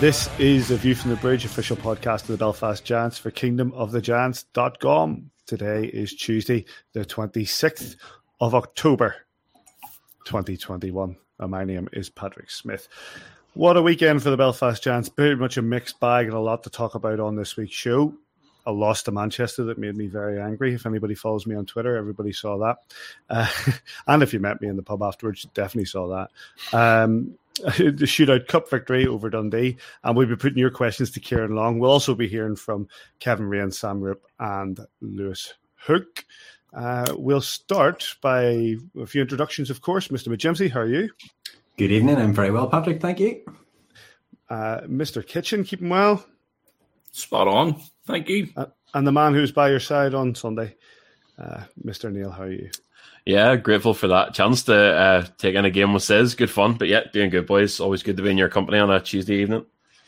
This is a View from the Bridge, official podcast of the Belfast Giants for kingdomofthegiants.com. Today is Tuesday, the 26th of October, 2021. And my name is Patrick Smith. What a weekend for the Belfast Giants. Very much a mixed bag and a lot to talk about on this week's show. A loss to Manchester that made me very angry. If anybody follows me on Twitter, everybody saw that. And if you met me in the pub afterwards, you definitely saw that. The Shootout Cup victory over Dundee. And we'll be putting your questions to Kieran Long. We'll also be hearing from Kevin Rain, Sam Roop and Lewis Hook. We'll start by a few introductions, of course. Mr. McJimsey, how are you? Good evening. I'm very well, Patrick. Thank you. Mr. Kitchen, keeping well? Spot on. Thank you. And the man who's by your side on Sunday, Mr. Neil, how are you? Yeah, grateful for that chance to take in a game with Sis. Good fun, but yeah, doing good, boys. Always good to be in your company on a Tuesday evening.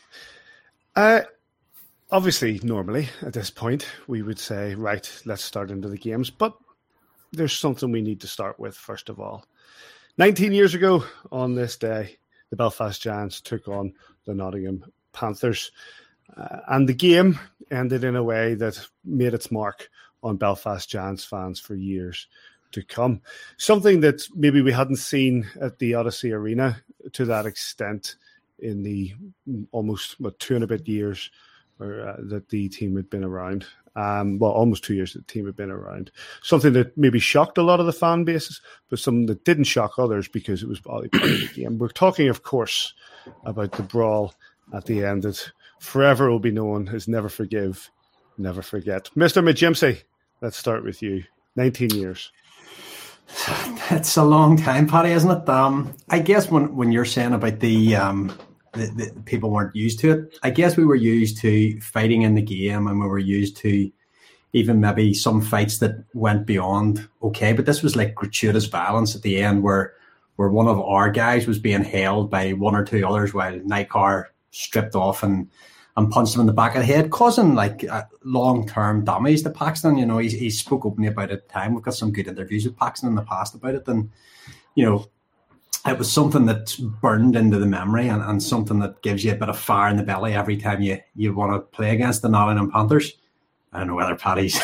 Obviously, normally at this point, we would say, right, let's start into the games. But there's something we need to start with, first of all. 19 years ago on this day, the Belfast Giants took on the Nottingham Panthers. And the game ended in a way that made its mark on Belfast Giants fans for years to come. Something that maybe we hadn't seen at the Odyssey Arena to that extent in the almost 2 and a bit years that the team had been around. Almost 2 years that the team had been around. Something that maybe shocked a lot of the fan bases, but something that didn't shock others because it was probably part of the game. We're talking, of course, about the brawl at the end that forever will be known as Never Forgive, Never Forget. Mr. McJimsey, let's start with you. 19 years. It's a long time, Paddy, isn't it? I guess when you're saying about the people weren't used to it, I guess we were used to fighting in the game and we were used to even maybe some fights that went beyond okay, but this was like gratuitous violence at the end where one of our guys was being held by one or two others while Nykar stripped off and punched him in the back of the head, causing like long-term damage to Paxton. You know, he spoke openly about it at the time. We've got some good interviews with Paxton in the past about it. And, you know, it was something that's burned into the memory and something that gives you a bit of fire in the belly every time you want to play against the Nottingham Panthers. I don't know whether Paddy's...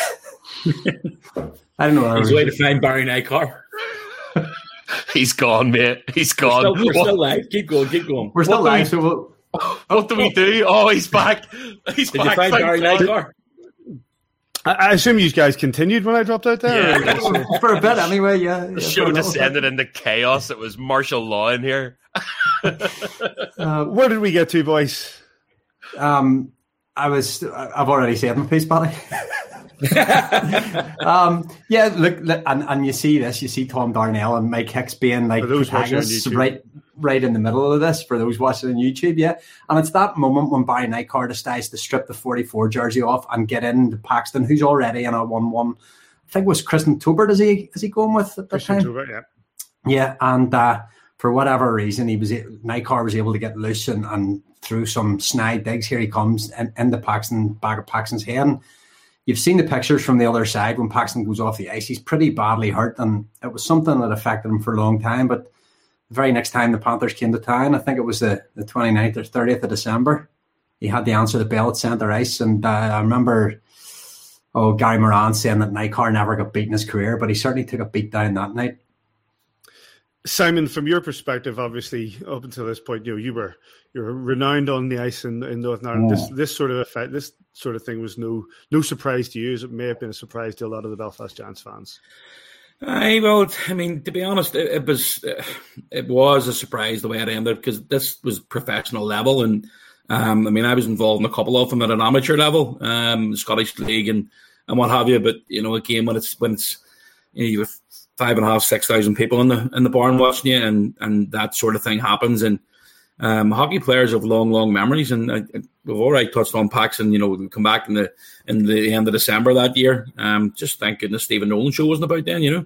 I don't know whether... He's way to find Barry Nykar. He's gone, mate. He's gone. We're still live. Keep going. We're still live, so what do we do? Oh, he's back. He's Did back. you find Barry Nykar? I assume you guys continued when I dropped out there? Yeah. For a bit anyway, yeah. The show descended into chaos. It was martial law in here. Where did we get to, boys? I've already said my piece, Paddy. Look, and you see this, you see Tom Darnell and Mike Hicks being like protagonists right in the middle of this for those watching on YouTube, yeah. And it's that moment when Barry Nykar decides to strip the 44 jersey off and get into Paxton, who's already in a 1-1. I think it was Christian Tobert, is he going with at that time? Tobert, yeah. Yeah, and for whatever reason, Nykar was able to get loose and through some snide digs. Here he comes in the back of Paxton's head. And you've seen the pictures from the other side when Paxton goes off the ice. He's pretty badly hurt, and it was something that affected him for a long time. But the very next time the Panthers came to town, I think it was the 29th or 30th of December, he had to answer the bell at centre ice. And I remember Gary Moran saying that Nykar never got beat in his career, but he certainly took a beat down that night. Simon, from your perspective, obviously, up until this point, you were renowned on the ice in Northern Ireland. This sort of effect, this sort of thing was no surprise to you, as it may have been a surprise to a lot of the Belfast Giants fans. To be honest, it was a surprise the way it ended because this was professional level, and I was involved in a couple of them at an amateur level, Scottish League and what have you. But you know, a game when it's you have 5,500, 6,000 people in the barn watching you, and that sort of thing happens. And hockey players have long memories, and we've already touched on Paxton. You know, we come back in the end of December that year. Just thank goodness Stephen Nolan show wasn't about then. You know,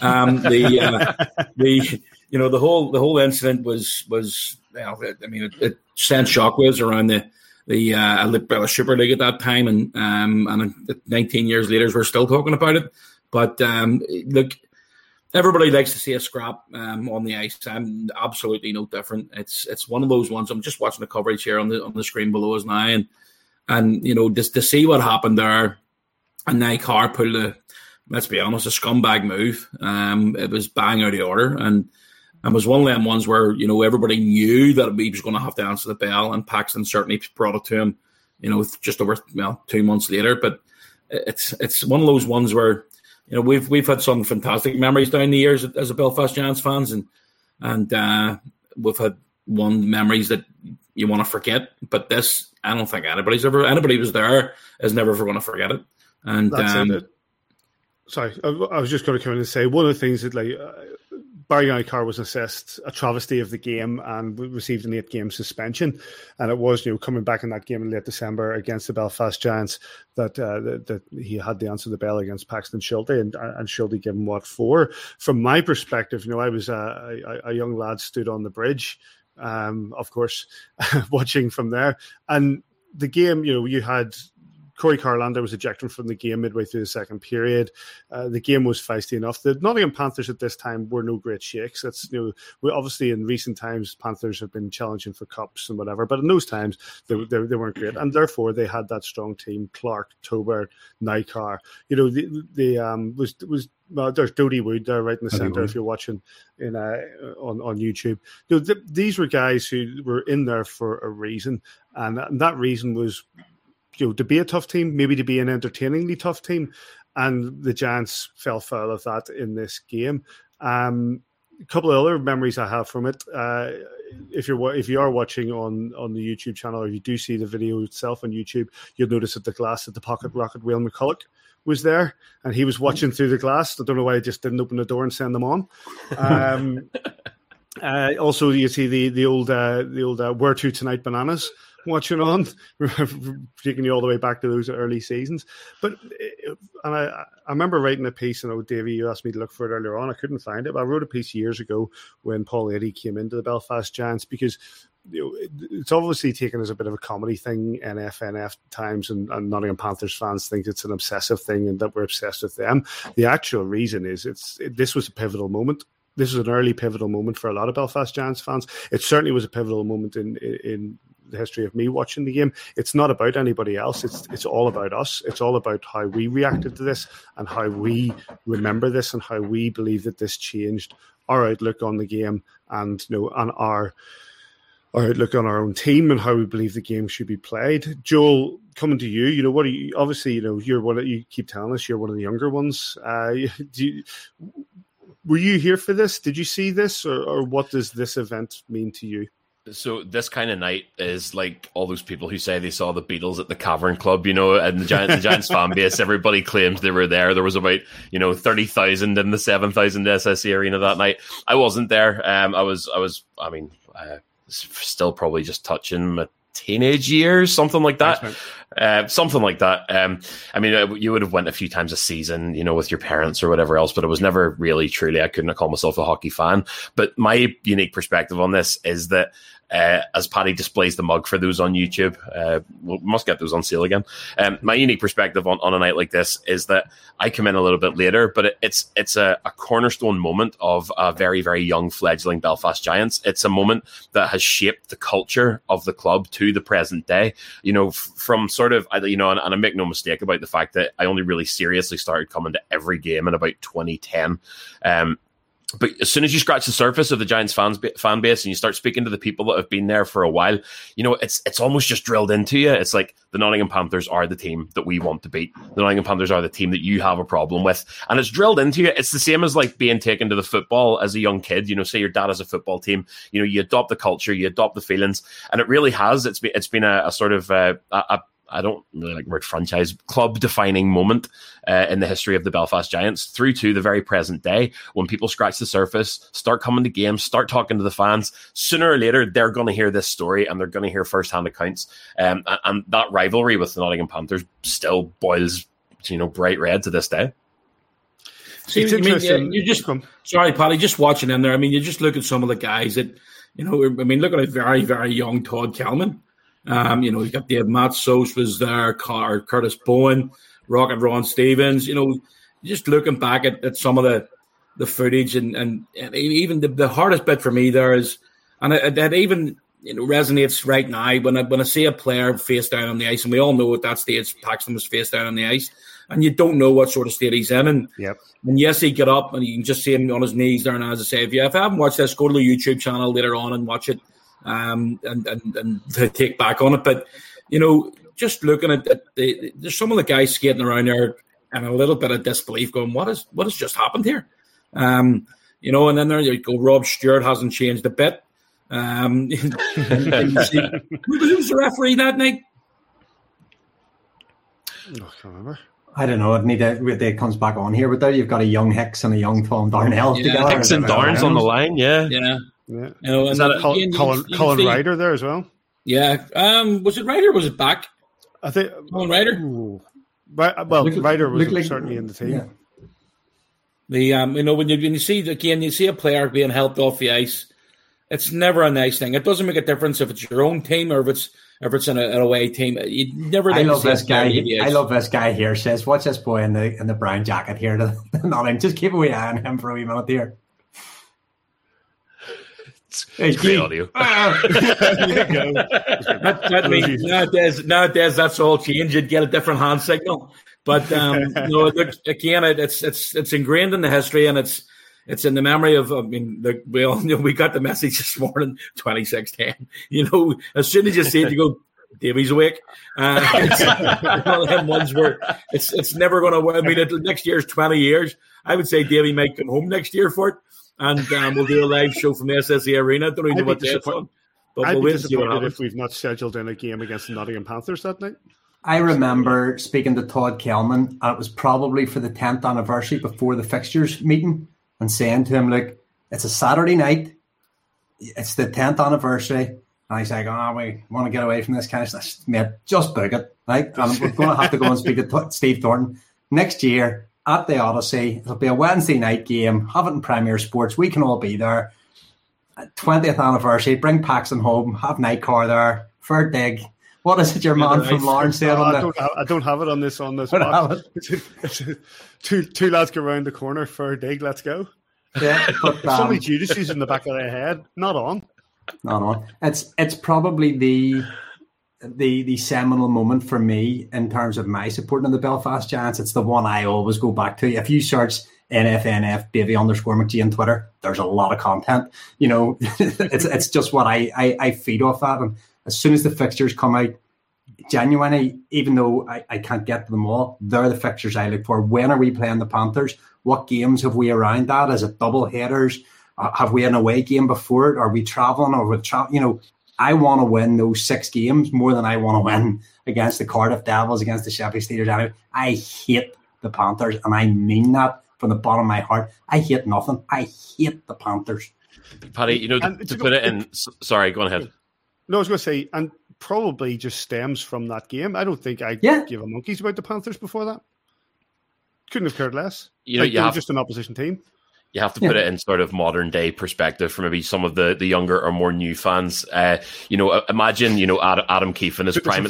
the whole incident was it sent shockwaves around the Super League at that time, and 19 years later we're still talking about it. But look, everybody likes to see a scrap on the ice. I'm absolutely no different. It's one of those ones. I'm just watching the coverage here on the screen below us now, and just to see what happened there, and Niall Carr pulled let's be honest, a scumbag move. It was bang out of order, and was one of them ones where everybody knew that he was going to have to answer the bell, and Paxton certainly brought it to him. Just over 2 months later, but it's one of those ones where we've had some fantastic memories down the years as a Belfast Giants fans, and we've had memories that you want to forget. But this, I don't think anybody who was there is never ever going to forget it. And sorry, I was just going to come in and say one of the things that Barry Niall Carr was assessed a travesty of the game and received an 8-game suspension. And it was, coming back in that game in late December against the Belfast Giants that he had to answer the bell against Paxton Schulte, and Schulte gave him 4. From my perspective, I was a young lad stood on the bridge, of course, watching from there. And the game, you had Corey Carlander was ejected from the game midway through the second period. The game was feisty enough. The Nottingham Panthers at this time were no great shakes. That's we obviously in recent times Panthers have been challenging for cups and whatever, but in those times they weren't great, and therefore they had that strong team: Clark, Tober, Niall Carr. There's Dodie Wood there right in the centre if you're watching on YouTube. These were guys who were in there for a reason, and that reason was to be a tough team, maybe to be an entertainingly tough team, and the Giants fell foul of that in this game. A couple of other memories I have from it. If you are watching on the YouTube channel, or you do see the video itself on YouTube, you'll notice at the glass at the pocket rocket, Will McCulloch was there, and he was watching through the glass. I don't know why I just didn't open the door and send them on. Also, you see the old Where To Tonight Bananas watching on, taking you all the way back to those early seasons. But I remember writing a piece, and Davey, you asked me to look for it earlier on. I couldn't find it, but I wrote a piece years ago when Paul Eddy came into the Belfast Giants, because it's obviously taken as a bit of a comedy thing, NFNF times, and Nottingham Panthers fans think it's an obsessive thing and that we're obsessed with them. The actual reason is this was a pivotal moment. This was an early pivotal moment for a lot of Belfast Giants fans. It certainly was a pivotal moment in the history of me watching the game. It's not about anybody else. It's all about us. It's all about how we reacted to this and how we remember this and how we believe that this changed our outlook on the game and on our outlook on our own team and how we believe the game should be played. Joel, coming to you, what are you? Obviously, you're one. You keep telling us you're one of the younger ones. Were you here for this? Did you see this, or what does this event mean to you? So this kind of night is like all those people who say they saw the Beatles at the Cavern Club, and the Giants fan base, everybody claims they were there. There was about, 30,000 in the 7,000 SSE arena that night. I wasn't there. Still probably just touching my teenage years, something like that. You would have went a few times a season, with your parents or whatever else, but it was never really truly, I couldn't call myself a hockey fan. But my unique perspective on this is that as Paddy displays the mug for those on YouTube, we must get those on sale again. My unique perspective on a night like this is that I come in a little bit later, but it's a cornerstone moment of a very, very young fledgling Belfast Giants. It's a moment that has shaped the culture of the club to the present day. From sort of, and I make no mistake about the fact that I only really seriously started coming to every game in about 2010. But as soon as you scratch the surface of the Giants fan base and you start speaking to the people that have been there for a while, it's almost just drilled into you. It's like the Nottingham Panthers are the team that we want to beat. The Nottingham Panthers are the team that you have a problem with. And it's drilled into you. It's the same as like being taken to the football as a young kid. Say your dad has a football team. You adopt the culture, you adopt the feelings. And it really has. It's been a sort of I don't really like the word franchise, club-defining moment in the history of the Belfast Giants through to the very present day when people scratch the surface, start coming to games, start talking to the fans. Sooner or later, they're going to hear this story and they're going to hear first-hand accounts. And that rivalry with the Nottingham Panthers still boils, bright red to this day. See, sorry, Paddy, just watching in there. You just look at some of the guys that, look at a very, very young Todd Kelman. You got Matt Sos was there, Curtis Bowen, Rocket Ron Stevens. Just looking back at some of the the footage, and even the hardest bit for me there is, and that even resonates right now when I see a player face down on the ice, and we all know at that stage Paxton was face down on the ice, and you don't know what sort of state he's in. And yes, he get up and you can just see him on his knees there. And as I say, if I haven't watched this, go to the YouTube channel later on and watch it, and take back on it. But just looking at there's some of the guys skating around there and a little bit of disbelief, going, "What has just happened here?" And then there you go. Rob Stewart hasn't changed a bit. Who was the referee that night? I can't remember. I don't know. It comes back on here, but there you've got a young Hicks and a young Tom Darnell together. Hicks and Darns on the line, yeah. Is that Colin Ryder there as well? Yeah. Was it Ryder or was it back? I think Colin Ryder. Ryder was certainly in the team. Yeah. When you see a player being helped off the ice, it's never a nice thing. It doesn't make a difference if it's your own team or if it's an away team. You never. I love this guy. I love this guy here. Says, "Watch this boy in the brown jacket here." Just keep a wee eye on him for a wee minute here. It's great audio. Nowadays, that's all changed. You'd get a different hand signal, but again, it's ingrained in the history, and it's in the memory of. I mean, we all we got the message this morning, 26:10. As soon as you see it, you go, Davey's awake. It's one of them ones where it's never going to. I mean, next year's 20 years. I would say Davey might come home next year for it. And we'll do a live show from the SSE Arena. I don't even know what day it's on. But I'd be disappointed if we've not scheduled in a game against the Nottingham Panthers that night. I remember speaking to Todd Kelman, and it was probably for the 10th anniversary before the fixtures meeting, and saying to him, look, it's a Saturday night. It's the 10th anniversary. And he's like, we want to get away from this kind of stuff. Mate, just book it. Right? And we're going to have to go and speak to Steve Thornton next year. At the Odyssey, it'll be a Wednesday night game. Have it in Premier Sports. We can all be there. 20th anniversary. Bring Paxton home. Have Nightcar there. Fair dig. What is it, your man from Lawrence said? I don't have it on this. Two lads go around the corner. Fair dig. Let's go. Yeah, but somebody Judas in the back of their head. Not on. It's probably the seminal moment for me in terms of my supporting of the Belfast Giants. It's the one I always go back to. If you search NFNF Davey_McGee on Twitter, there's a lot of content. It's just what I feed off that. And as soon as the fixtures come out, genuinely, even though I can't get to them all, they're the fixtures I look for. When are we playing the Panthers? What games have we around that? Is it double headers? Have we an away game before it? Are we traveling? Or I want to win those 6 games more than I want to win against the Cardiff Devils, against the Sheffield Steelers. I hate the Panthers, and I mean that from the bottom of my heart. I hate nothing. I hate the Panthers. Paddy, to put it in... Sorry, go on ahead. No, I was going to say, and probably just stems from that game. I don't think I give a monkeys about the Panthers before that. Couldn't have cared less. Just an opposition team. You have to put it in sort of modern day perspective for maybe some of the younger or more new fans. Imagine, Adam Keefe in his prime.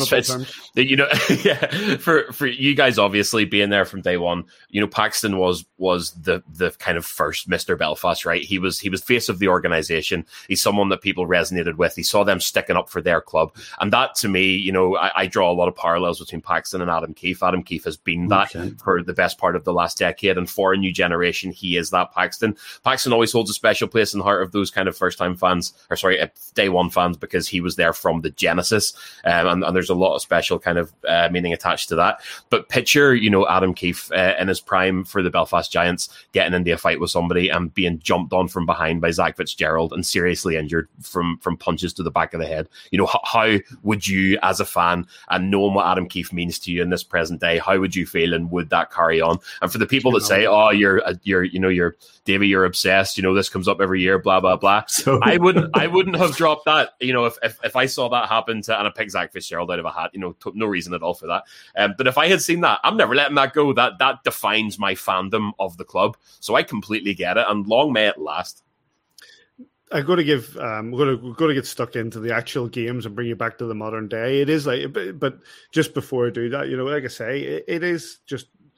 For you guys, obviously being there from day one, Paxton was the kind of first Mr. Belfast, right? He was face of the organization. He's someone that people resonated with. He saw them sticking up for their club. And that to me, I draw a lot of parallels between Paxton and Adam Keefe. Adam Keefe has been that for the best part of the last decade. And for a new generation, he is that Paxton. Paxton always holds a special place in the heart of those kind of first-time fans, day one fans, because he was there from the genesis, and there's a lot of special kind of meaning attached to that. But picture, Adam Keefe in his prime for the Belfast Giants getting into a fight with somebody and being jumped on from behind by Zach Fitzgerald and seriously injured from punches to the back of the head. How would you, as a fan, and knowing what Adam Keefe means to you in this present day, how would you feel, and would that carry on? And for the people that say, you're Davey, you're obsessed, this comes up every year, blah, blah, blah. So I wouldn't have dropped that, if I saw that happen and I picked Zach Fitzgerald out of a hat, no reason at all for that. But if I had seen that, I'm never letting that go. That defines my fandom of the club. So I completely get it, and long may it last. I'm going to give. We're going to get stuck into the actual games and bring you back to the modern day. It is but just before I do that, like I say, it is just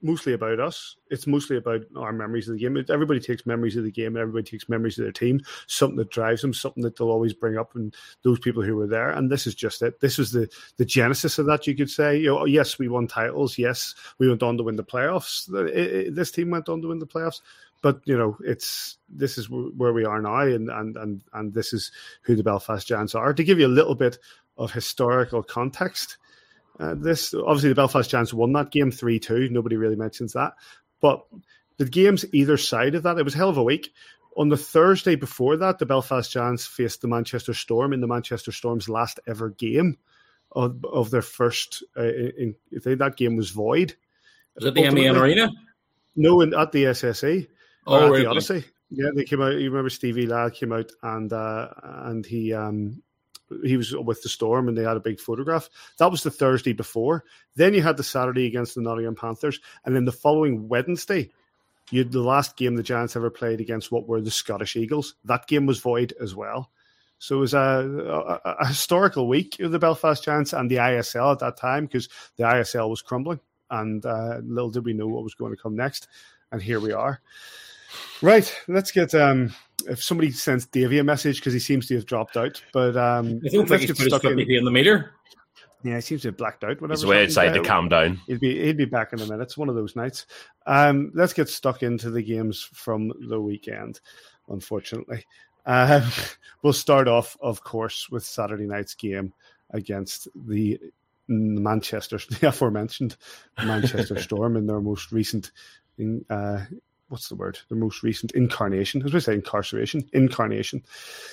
mostly about us. It's mostly about our memories of the game. Everybody takes memories of the game. Everybody takes memories of their team. Something that drives them. Something that they'll always bring up. And those people who were there. And this is just it. This was the genesis of that. You could say, yes, we won titles. Yes, we went on to win the playoffs. This team went on to win the playoffs. But this is where we are now, and this is who the Belfast Giants are. To give you a little bit of historical context. This obviously the Belfast Giants won that game 3-2. Nobody really mentions that, but the games either side of that, it was a hell of a week. On the Thursday before that, the Belfast Giants faced the Manchester Storm in the Manchester Storm's last ever game of their first. That game was void. Was it the MEN Arena? No, at the SSE. Oh, really? The Odyssey. Yeah, they came out. You remember Stevie Ladd came out and he was with the Storm and they had a big photograph. That was the Thursday before. Then you had the Saturday against the Nottingham Panthers. And then the following Wednesday, you had the last game the Giants ever played against what were the Scottish Eagles. That game was void as well. So it was a historical week of the Belfast Giants and the ISL at that time because the ISL was crumbling. And little did we know what was going to come next. And here we are. Right, let's get... if somebody sends Davey a message because he seems to have dropped out, but I don't think he's put his 50p in the meter. Yeah, he seems to have blacked out. He's way outside to calm down. He'd be back in a minute. It's one of those nights. Let's get stuck into the games from the weekend. Unfortunately, we'll start off, of course, with Saturday night's game against the aforementioned Manchester Storm in their most recent. What's the word? The most recent incarnation. I was going to say incarceration. Incarnation.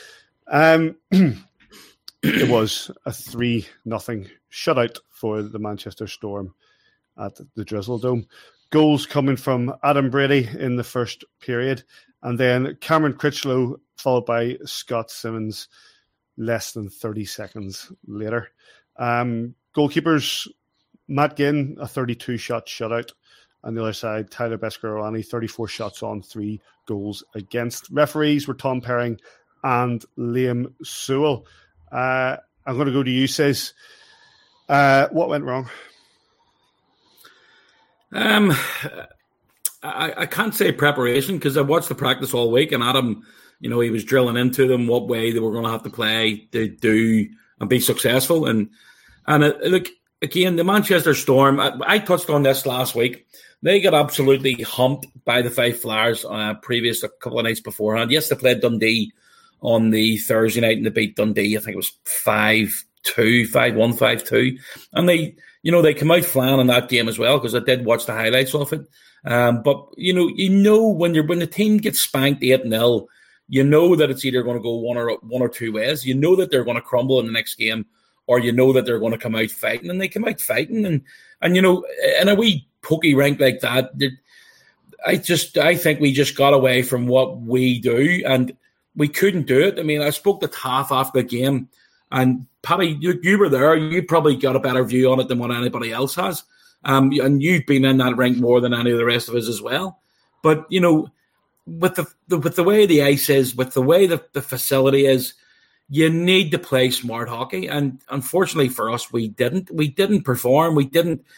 It was a 3-0 shutout for the Manchester Storm at the Drizzle Dome. Goals coming from Adam Brady in the first period, and then Cameron Critchlow followed by Scott Simmons less than 30 seconds later. Goalkeepers, Matt Ginn, a 32-shot shutout. On the other side, Tyler Beskorowany, 34 shots on, 3 goals against. Referees were Tom Perring and Liam Sewell. I'm going to go to you, Says. What went wrong? I can't say preparation because I watched the practice all week and Adam, he was drilling into them what way they were going to have to play to do and be successful. And look, again, the Manchester Storm, I touched on this last week. They got absolutely humped by the Fife Flyers previous a couple of nights beforehand. Yes, they played Dundee on the Thursday night and they beat Dundee. I think it was 5-2, 5-1, 5-2. And they come out flying in that game as well because I did watch the highlights of it. But when the team gets spanked 8-0, you know that it's either going to go one or two ways. You know that they're going to crumble in the next game, or you know that they're going to come out fighting, and they come out fighting, and in a wee pokey rink like that, I think we just got away from what we do, and we couldn't do it. I mean, I spoke to Taff after the game, and Paddy, you were there. You probably got a better view on it than what anybody else has, and you've been in that rink more than any of the rest of us as well. But with the way the ice is, with the way the facility is, you need to play smart hockey, and unfortunately for us, we didn't. We didn't perform. We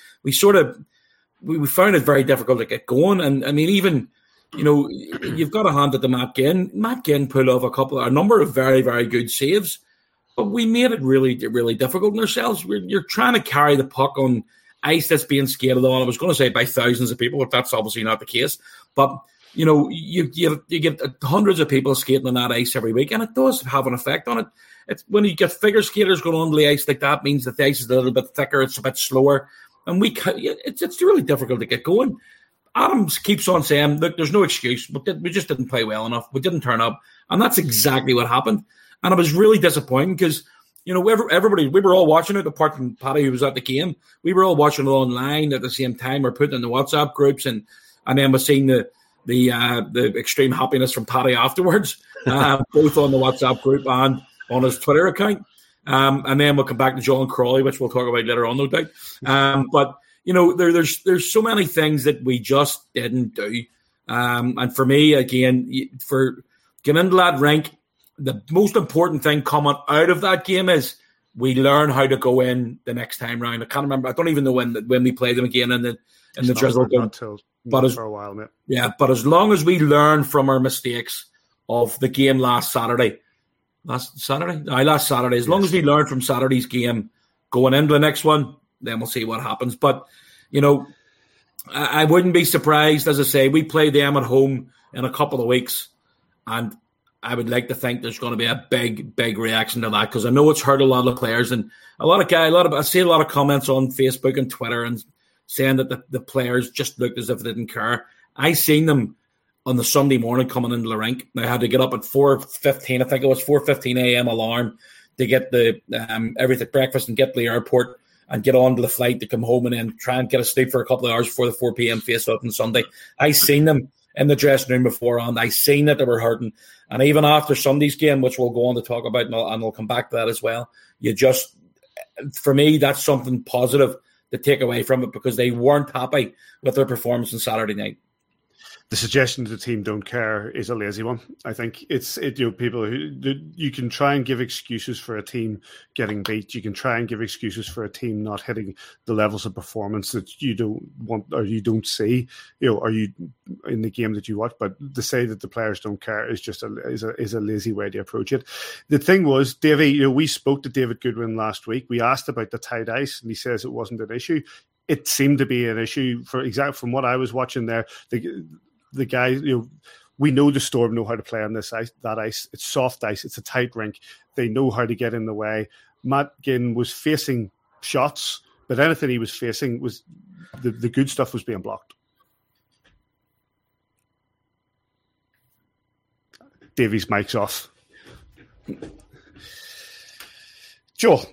found it very difficult to get going. And I mean, even you've got to hand it to Matt Ginn. Matt Ginn pulled off a number of very, very good saves, but we made it really, really difficult on ourselves. You're trying to carry the puck on ice that's being skated on. I was going to say by thousands of people, but that's obviously not the case. But you get hundreds of people skating on that ice every week, and it does have an effect on it. It's when you get figure skaters going on the ice like that, means that the ice is a little bit thicker, it's a bit slower, and it's really difficult to get going. Adams keeps on saying, look, there's no excuse. We just didn't play well enough. We didn't turn up, and that's exactly what happened. And I was really disappointed because everybody, we were all watching it, apart from Paddy, who was at the game. We were all watching it online at the same time. We're putting in the WhatsApp groups, and then we're seeing the extreme happiness from Paddy afterwards, both on the WhatsApp group and on his Twitter account. And then we'll come back to John Crawley, which we'll talk about later on, no doubt. But there's so many things that we just didn't do. And for me, again, for getting into that rink, the most important thing coming out of that game is we learn how to go in the next time round. I can't remember. I don't even know when we play them again in the Drizzle Dome. For a while, mate. Yeah, but as long as we learn from our mistakes of the game last Saturday. As long as we learn from Saturday's game going into the next one, then we'll see what happens. But, I wouldn't be surprised, as I say, we play them at home in a couple of weeks, and I would like to think there's going to be a big, big reaction to that, because I know it's hurt a lot of players, and I see a lot of comments on Facebook and Twitter and saying that the players just looked as if they didn't care. I seen them on the Sunday morning coming into the rink. They had to get up at 4:15. I think it was 4:15 a.m. alarm to get the everything breakfast and get to the airport and get on to the flight to come home and then try and get a sleep for a couple of hours before the 4 p.m. face-off on Sunday. I seen them in the dressing room beforehand. I seen that they were hurting. And even after Sunday's game, which we'll go on to talk about, and I'll come back to that as well, for me, that's something positive to take away from it, because they weren't happy with their performance on Saturday night. The suggestion that the team don't care is a lazy one. I think people you can try and give excuses for a team getting beat. You can try and give excuses for a team not hitting the levels of performance that you don't want or you don't see, or you in the game that you watch. But to say that the players don't care is just a lazy way to approach it. The thing was, Davey, we spoke to David Goodwin last week. We asked about the tight ice, and he says it wasn't an issue. It seemed to be an issue from what I was watching there. The guy, we know the Storm know how to play on that ice. It's soft ice. It's a tight rink. They know how to get in the way. Matt Ginn was facing shots, but anything he was facing was the good stuff was being blocked. Davy's mic's off. Joel.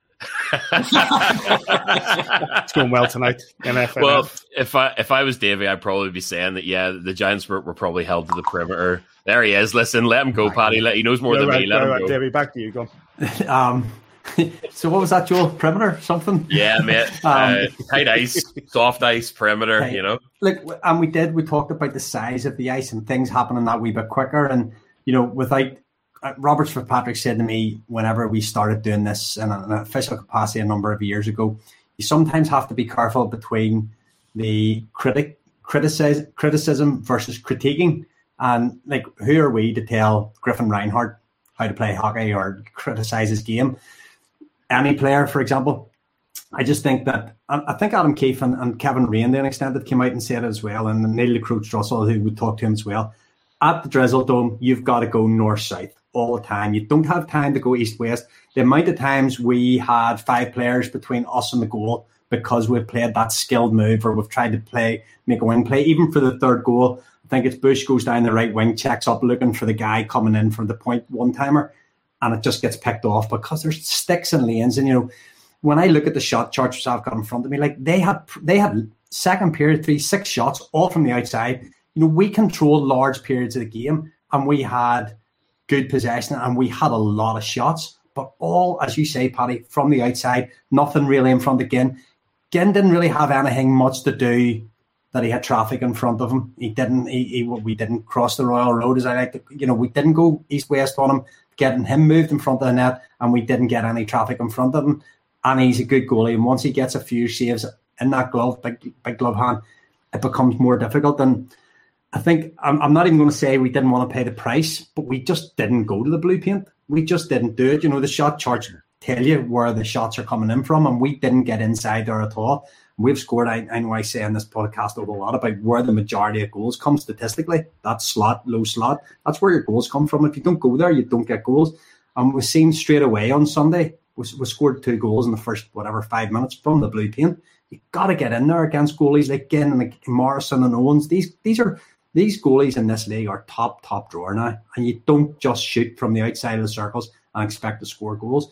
It's going well tonight. NFNF. Well, if I was Davey, I'd probably be saying that the Giants were probably held to the perimeter. There he is. Listen, let him go, Paddy. He knows more than me. Let him go. Davey, back to you. Go. So what was that, Joel? Perimeter, something? Yeah, mate. Tight ice, soft ice, perimeter. Right. Look, and we talked about the size of the ice and things happening that wee bit quicker, and without. Robert Fitzpatrick said to me whenever we started doing this in an official capacity a number of years ago, you sometimes have to be careful between the criticism versus critiquing. And who are we to tell Griffin Reinhardt how to play hockey or criticise his game? Any player, for example. I just think that I think Adam Keefe and Kevin Rain, to an extent, that came out and said it as well, and Neil Lecroux Russell, who would talk to him as well. At the Drizzle Dome, you've got to go north-south all the time. You don't have time to go east-west. The amount of times we had 5 players between us and the goal because we've played that skilled move, or we've tried to make a wing play. Even for the third goal, I think it's Bush goes down the right wing, checks up looking for the guy coming in from the point one-timer, and it just gets picked off because there's sticks and lanes. And, when I look at the shot charts which I've got in front of me, they had second period 6 shots, all from the outside. We controlled large periods of the game, and we had good possession, and we had a lot of shots, but all, as you say, Paddy, from the outside, nothing really in front of Ginn. Ginn didn't really have anything much to do that he had traffic in front of him. We didn't cross the Royal Road, as I like to, we didn't go east-west on him, getting him moved in front of the net, and we didn't get any traffic in front of him. And he's a good goalie, and once he gets a few saves in that glove, big glove hand, it becomes more difficult. And I think I'm not even going to say we didn't want to pay the price, but we just didn't go to the blue paint. We just didn't do it. The shot charts tell you where the shots are coming in from, and we didn't get inside there at all. We've scored, I know I say in this podcast a lot about where the majority of goals come statistically. That low slot, that's where your goals come from. If you don't go there, you don't get goals. And we've seen straight away on Sunday, we scored 2 goals in the first, 5 minutes from the blue paint. You've got to get in there against goalies like Ginn and Morrison and Owens. These goalies in this league are top drawer now, and you don't just shoot from the outside of the circles and expect to score goals.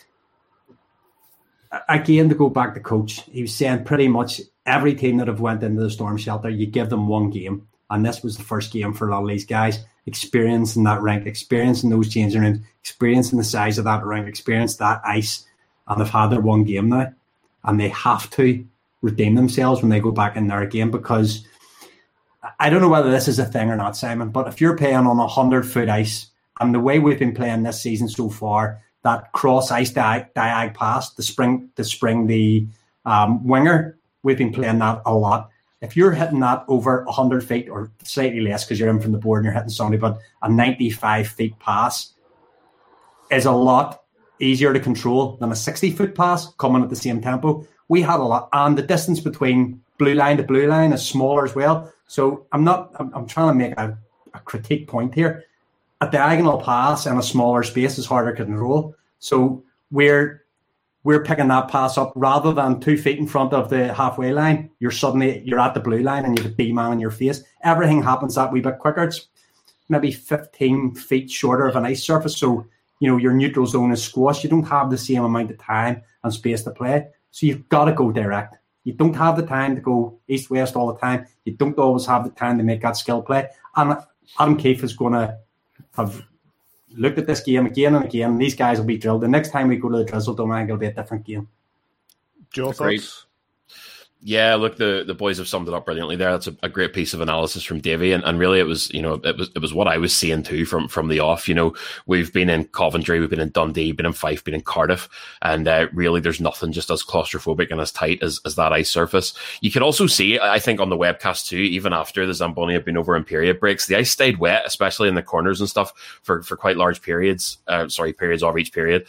Again, to go back to coach, he was saying pretty much every team that have went into the storm shelter, you give them one game, and this was the first game for a lot of these guys. Experience in that rink, experience in those changing rooms, experience in the size of that rink, experience that ice, and they've had their one game now, and they have to redeem themselves when they go back in there again, because I don't know whether this is a thing or not, Simon, but if you're playing on 100-foot ice, and the way we've been playing this season so far, that cross ice diag pass to spring the winger. We've been playing that a lot. If you're hitting that over 100 feet or slightly less because you're in from the board and you're hitting somebody, but a 95 feet pass is a lot easier to control than a 60-foot pass coming at the same tempo. We had a lot, and the distance between blue line to blue line is smaller as well. So I'm trying to make a critique point here. A diagonal pass in a smaller space is harder to control. So we're picking that pass up rather than 2 feet in front of the halfway line. You're at the blue line and you have a D-man in your face. Everything happens that wee bit quicker. It's maybe 15 feet shorter of an ice surface. So, your neutral zone is squashed. You don't have the same amount of time and space to play. So you've got to go direct. You don't have the time to go east-west all the time. You don't always have the time to make that skill play. And Adam Keefe is going to have looked at this game again and again. These guys will be drilled. The next time we go to the Drizzle Dome, I think it'll be a different game. Joe, thoughts? Yeah, look, the boys have summed it up brilliantly there. That's a great piece of analysis from Davey, and really it was what I was seeing too from the off. We've been in Coventry, we've been in Dundee, been in Fife, been in Cardiff, and really there's nothing just as claustrophobic and as tight as that ice surface. You could also see, I think, on the webcast too, even after the Zamboni had been over in period breaks, the ice stayed wet, especially in the corners and stuff for quite large periods. Periods of each period.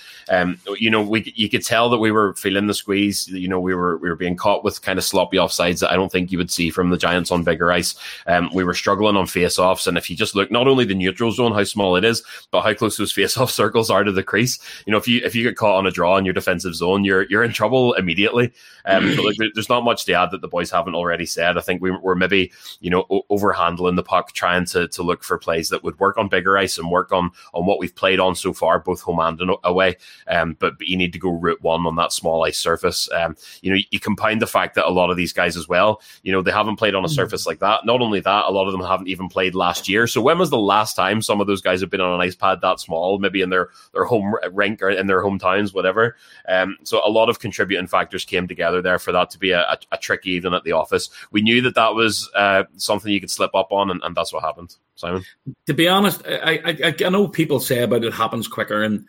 You could tell that we were feeling the squeeze. We were being caught with kind of sloppy offsides that I don't think you would see from the Giants on bigger ice. We were struggling on face-offs, and if you just look not only the neutral zone, how small it is, but how close those face-off circles are to the crease. If you get caught on a draw in your defensive zone, you're in trouble immediately. But look, there's not much to add that the boys haven't already said. I think we're maybe overhandling the puck, trying to look for plays that would work on bigger ice and work on what we've played on so far, both home and away. But you need to go route one on that small ice surface. You compound the fact that a lot of these guys as well, they haven't played on a surface like that. Not only that, a lot of them haven't even played last year. So when was the last time some of those guys have been on an ice pad that small, maybe in their home rink or in their hometowns, whatever? So a lot of contributing factors came together there for that to be a tricky evening at the office. We knew that was something you could slip up on, and that's what happened. Simon? To be honest, I know people say about it happens quicker, and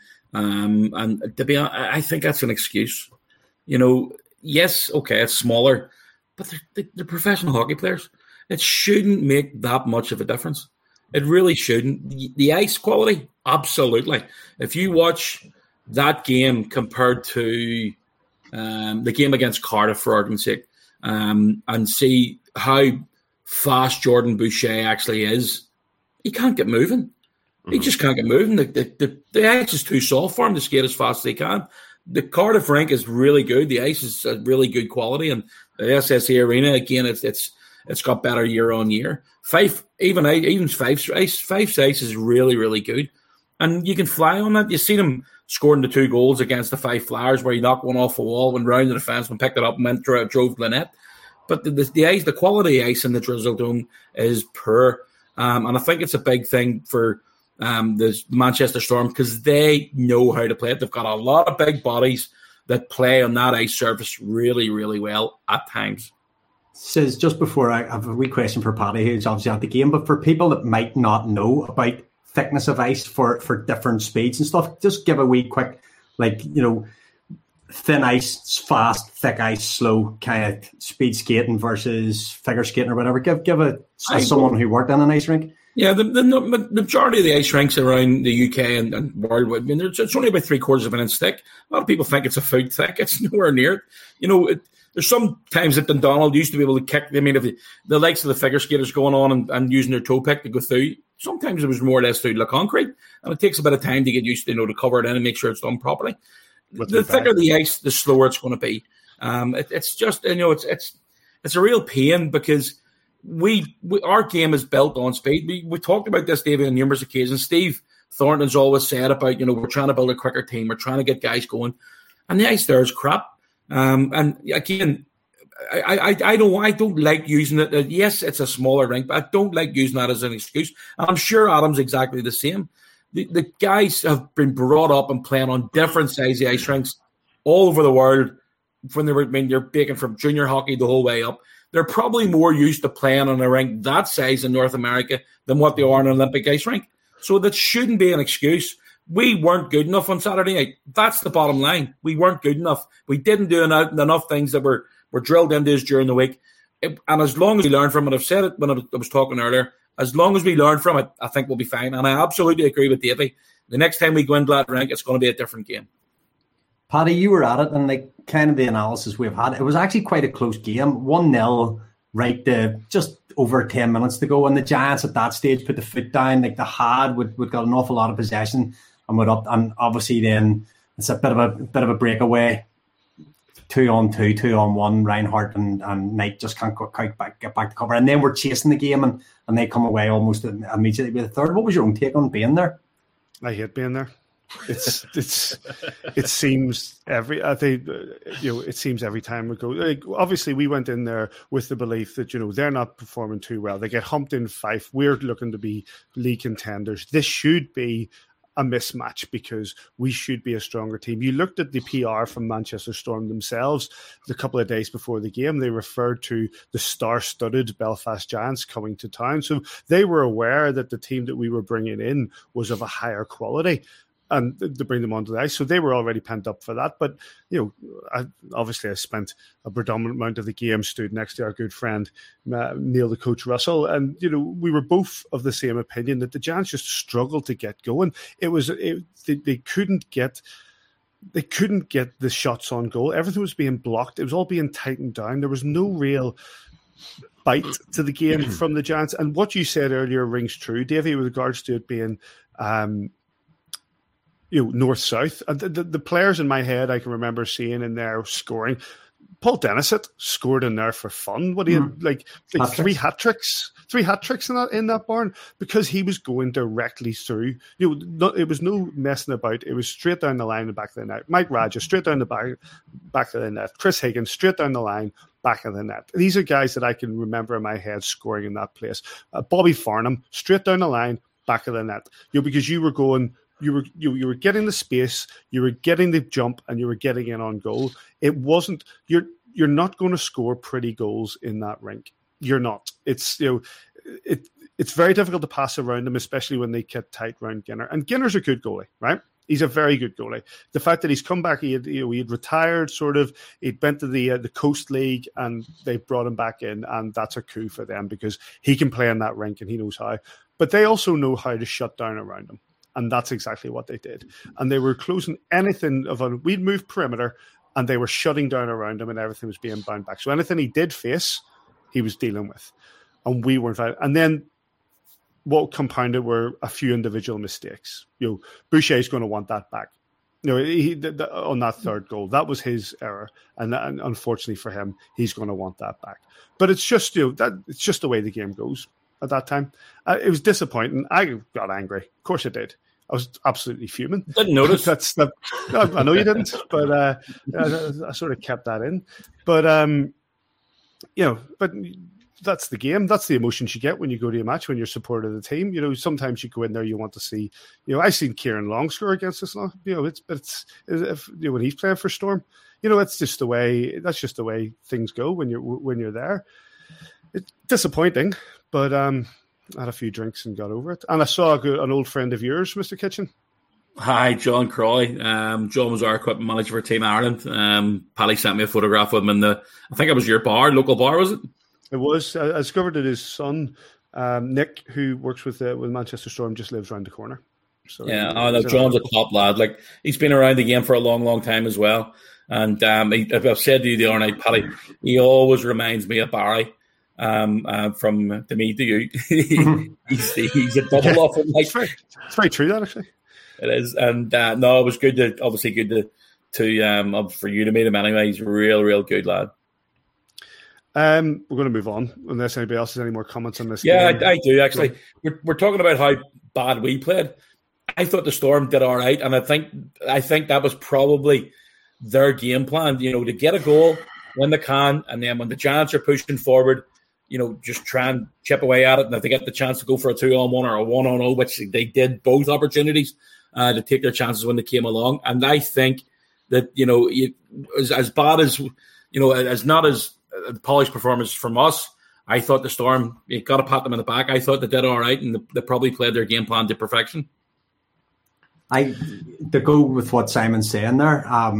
to be honest, I think that's an excuse. Yes, okay, it's smaller, but they're professional hockey players. It shouldn't make that much of a difference. It really shouldn't. The ice quality, absolutely. If you watch that game compared to the game against Cardiff, for argument's sake, and see how fast Jordan Boucher actually is, he can't get moving. He just can't get moving. The ice is too soft for him to skate as fast as he can. The Cardiff rink is really good. The ice is a really good quality, and the SSE Arena, again, it's got better year on year. Fife's ice is really, really good, and you can fly on that. You've seen him scoring the 2 goals against the Fife Flyers, where he knocked one off a wall, went round the defenseman, picked it up, and drove to the net. But the ice, the quality of ice in the Drizzle Dome is poor, and I think it's a big thing for the Manchester Storm, because they know how to play it. They've got a lot of big bodies that play on that ice surface really, really well at times. Says just before, I have a wee question for Paddy, who's obviously at the game, but for people that might not know about thickness of ice for different speeds and stuff, just give a wee quick, thin ice, fast, thick ice, slow kind of speed skating versus figure skating or whatever. Give as someone who worked in an ice rink. Yeah, the majority of the ice rinks around the UK and worldwide, I mean, it's only about 3/4 of an inch thick. A lot of people think it's a foot thick. It's nowhere near it. There's some times that Dundonald used to be able to kick. I mean, if the likes of the figure skaters going on and using their toe pick to go through, sometimes it was more or less through the concrete, and it takes a bit of time to get used to, to cover it in and make sure it's done properly. The thicker the ice, the slower it's going to be. It's just, it's a real pain, because our game is built on speed. We talked about this, David, on numerous occasions. Steve Thornton's always said about, we're trying to build a quicker team. We're trying to get guys going. And the ice there is crap. And again, I don't like using it. Yes, it's a smaller rink, but I don't like using that as an excuse. And I'm sure Adam's exactly the same. The guys have been brought up and playing on different sized ice rinks all over the world when they're baking from junior hockey the whole way up. They're probably more used to playing on a rink that size in North America than what they are on an Olympic ice rink. So that shouldn't be an excuse We weren't good enough on Saturday night. That's the bottom line. We weren't good enough. We didn't do enough things that were drilled into us during the week. And as long as we learn from it, I've said it when I was talking earlier, as long as we learn from it, I think we'll be fine. And I absolutely agree with Davey. The next time we go in Gladrank, it's going to be a different game. Paddy, you were at it, and like kind of the analysis we've had, it was actually quite a close game. 1-0 right to just over 10 minutes to go, and the Giants at that stage put the foot down. Like they got an awful lot of possession and went up, and obviously then it's a bit of a breakaway. 2-on-2, 2-on-1. Reinhardt and Knight just can't get back to cover, and then we're chasing the game, and they come away almost immediately with a third. What was your own take on being there? I hate being there. It seems it seems every time we go. Like, obviously, we went in there with the belief that they're not performing too well. They get humped in Fife. We're looking to be league contenders. This should be a mismatch because we should be a stronger team. You looked at the PR from Manchester Storm themselves a couple of days before the game. They referred to the star-studded Belfast Giants coming to town. So they were aware that the team that we were bringing in was of a higher quality and to bring them onto the ice. So they were already pent up for that. But, I spent a predominant amount of the game stood next to our good friend, Neil, the coach Russell. And, we were both of the same opinion that the Giants just struggled to get going. They couldn't get the shots on goal. Everything was being blocked. It was all being tightened down. There was no real bite to the game from the Giants. And what you said earlier rings true, Davey, with regards to it being north-south. The players in my head I can remember seeing in there scoring. Paul Denisett scored in there for fun. What do you like 3 hat tricks? 3 hat tricks in that barn because he was going directly through. It was no messing about. It was straight down the line and back of the net. Mike Raja straight down the back of the net. Chris Higgins straight down the line, back of the net. These are guys that I can remember in my head scoring in that place. Bobby Farnham straight down the line, back of the net. Because you were going. You were getting the space, you were getting the jump, and you were getting in on goal. It wasn't you're not going to score pretty goals in that rink. You're not. It's it's very difficult to pass around them, especially when they get tight around Ginner. And Ginner's a good goalie, right? He's a very good goalie. The fact that he's come back, he had retired, sort of. He'd been to the Coast League, and they brought him back in, and that's a coup for them because he can play in that rink and he knows how. But they also know how to shut down around him. And that's exactly what they did. And they were closing anything we'd moved perimeter and they were shutting down around him and everything was being bound back. So anything he did face, he was dealing with. And we weren't. And then what compounded were a few individual mistakes. Boucher's going to want that back. On that third goal, that was his error. And unfortunately for him, he's going to want that back. But it's just, it's just the way the game goes at that time. It was disappointing. I got angry. Of course I did. I was absolutely fuming. Didn't notice. I know you didn't, but I sort of kept that in. But but that's the game. That's the emotions you get when you go to a match when you're supporter of the team. Sometimes you go in there, you want to see. I've seen Kieran Long score against us now. When he's playing for Storm. It's just the way. That's just the way things go when you're there. It's disappointing, but I had a few drinks and got over it. And I saw an old friend of yours, Mr. Kitchen. Hi, John Crawley. John was our equipment manager for Team Ireland. Paddy sent me a photograph of him in I think it was your local bar, was it? It was. I discovered that his son, Nick, who works with Manchester Storm, just lives around the corner. So yeah, I know John's a top lad. Like, he's been around the game for a long, long time as well. And I've said to you the other night, Paddy, he always reminds me of Barry. From to me to you, he's a double off. Like, it's very true, that actually. It is, and no, it was good to for you to meet him anyway. He's a real good lad. We're going to move on unless anybody else has any more comments on this. Yeah, I do actually. We're talking about how bad we played. I thought the Storm did all right, and I think that was probably their game plan. To get a goal when they can, and then when the Giants are pushing forward, just try and chip away at it. And if they get the chance to go for a 2-on-1 or a 1-on-0, which they did, both opportunities to take their chances when they came along. And I think that, as bad as, as not as polished performance from us, I thought the Storm, you got to pat them in the back. I thought they did all right, and they probably played their game plan to perfection. To go with what Simon's saying there,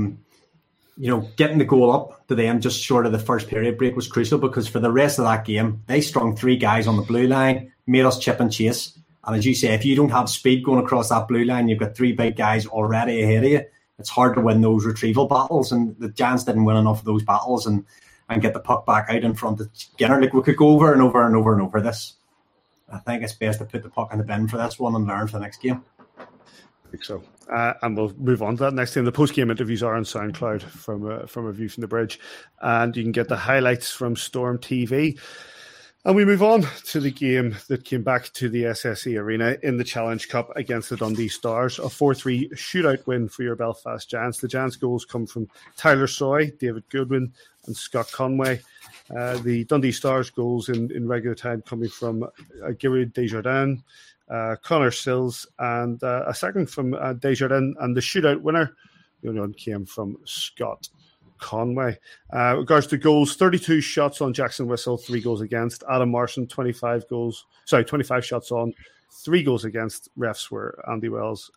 getting the goal up to them just short of the first period break was crucial, because for the rest of that game, they strung 3 guys on the blue line, made us chip and chase. And as you say, if you don't have speed going across that blue line, you've got 3 big guys already ahead of you. It's hard to win those retrieval battles, and the Giants didn't win enough of those battles and get the puck back out in front of Skinner. Like, we could go over and over and over and over this. I think it's best to put the puck in the bin for this one and learn for the next game. I think so. And we'll move on to that next time. The post-game interviews are on SoundCloud from a view from the bridge, and you can get the highlights from Storm TV. And we move on to the game that came back to the SSE Arena in the Challenge Cup against the Dundee Stars, a 4-3 shootout win for your Belfast Giants. The Giants' goals come from Tyler Soy, David Goodwin and Scott Conway. The Dundee Stars' goals in regular time coming from Giroud Desjardins, Connor Sills, and a second from Desjardins, and the shootout winner came from Scott Conway. Regards to goals, 32 shots on Jackson Whistle, 3 goals against. Adam Marson, 25 shots on, 3 goals against. Refs were Andy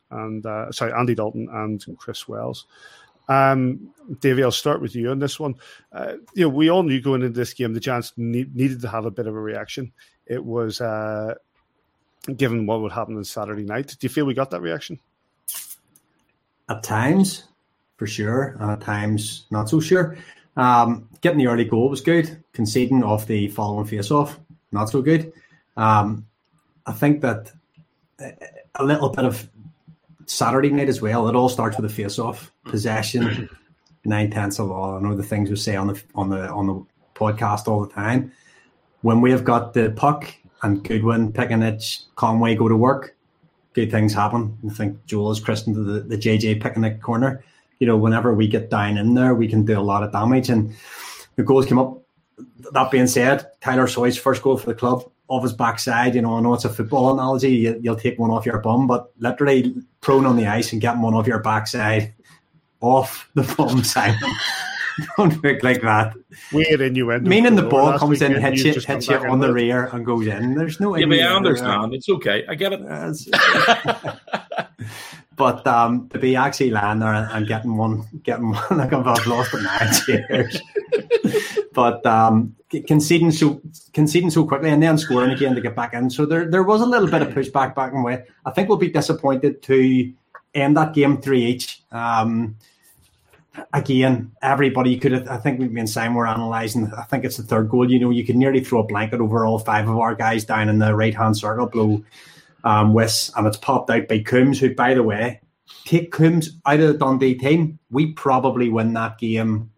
Dalton and Chris Wells. Davey, I'll start with you on this one. We all knew going into this game the Giants needed to have a bit of a reaction. It was given what would happen on Saturday night. Do you feel we got that reaction? At times, for sure, and at times not so sure. Getting the early goal was good. Conceding off the following face-off, not so good. I think that a little bit of Saturday night as well. It all starts with a face-off, possession, 9/10 of all. I know the things we say on the podcast all the time. When we have got the puck and Goodwin picking it, Conway go to work, good things happen. I think Joel has christened the JJ picking the corner. Whenever we get down in there, we can do a lot of damage. And the goals came up. That being said, Tyler Soy's first goal for the club off his backside. I know it's a football analogy. You'll take one off your bum, but literally prone on the ice and getting one off your backside, off the bum, Simon. Don't look like that. Weird innuendo. Meaning the ball comes in, hits you on the rear and goes in. There's no. Yeah, I understand. It's okay. I get it. But to be actually lying there and getting one, like I've lost it now. Cheers. But conceding so quickly and then scoring again to get back in. So there was a little bit of pushback back and away. I think we'll be disappointed to end that game 3-each. Again, everybody could have. I think me and Simon were analysing. I think it's the third goal. You could nearly throw a blanket over all 5 of our guys down in the right-hand circle below Wiss, and it's popped out by Coombs, who, by the way, take Coombs out of the Dundee team, we probably win that game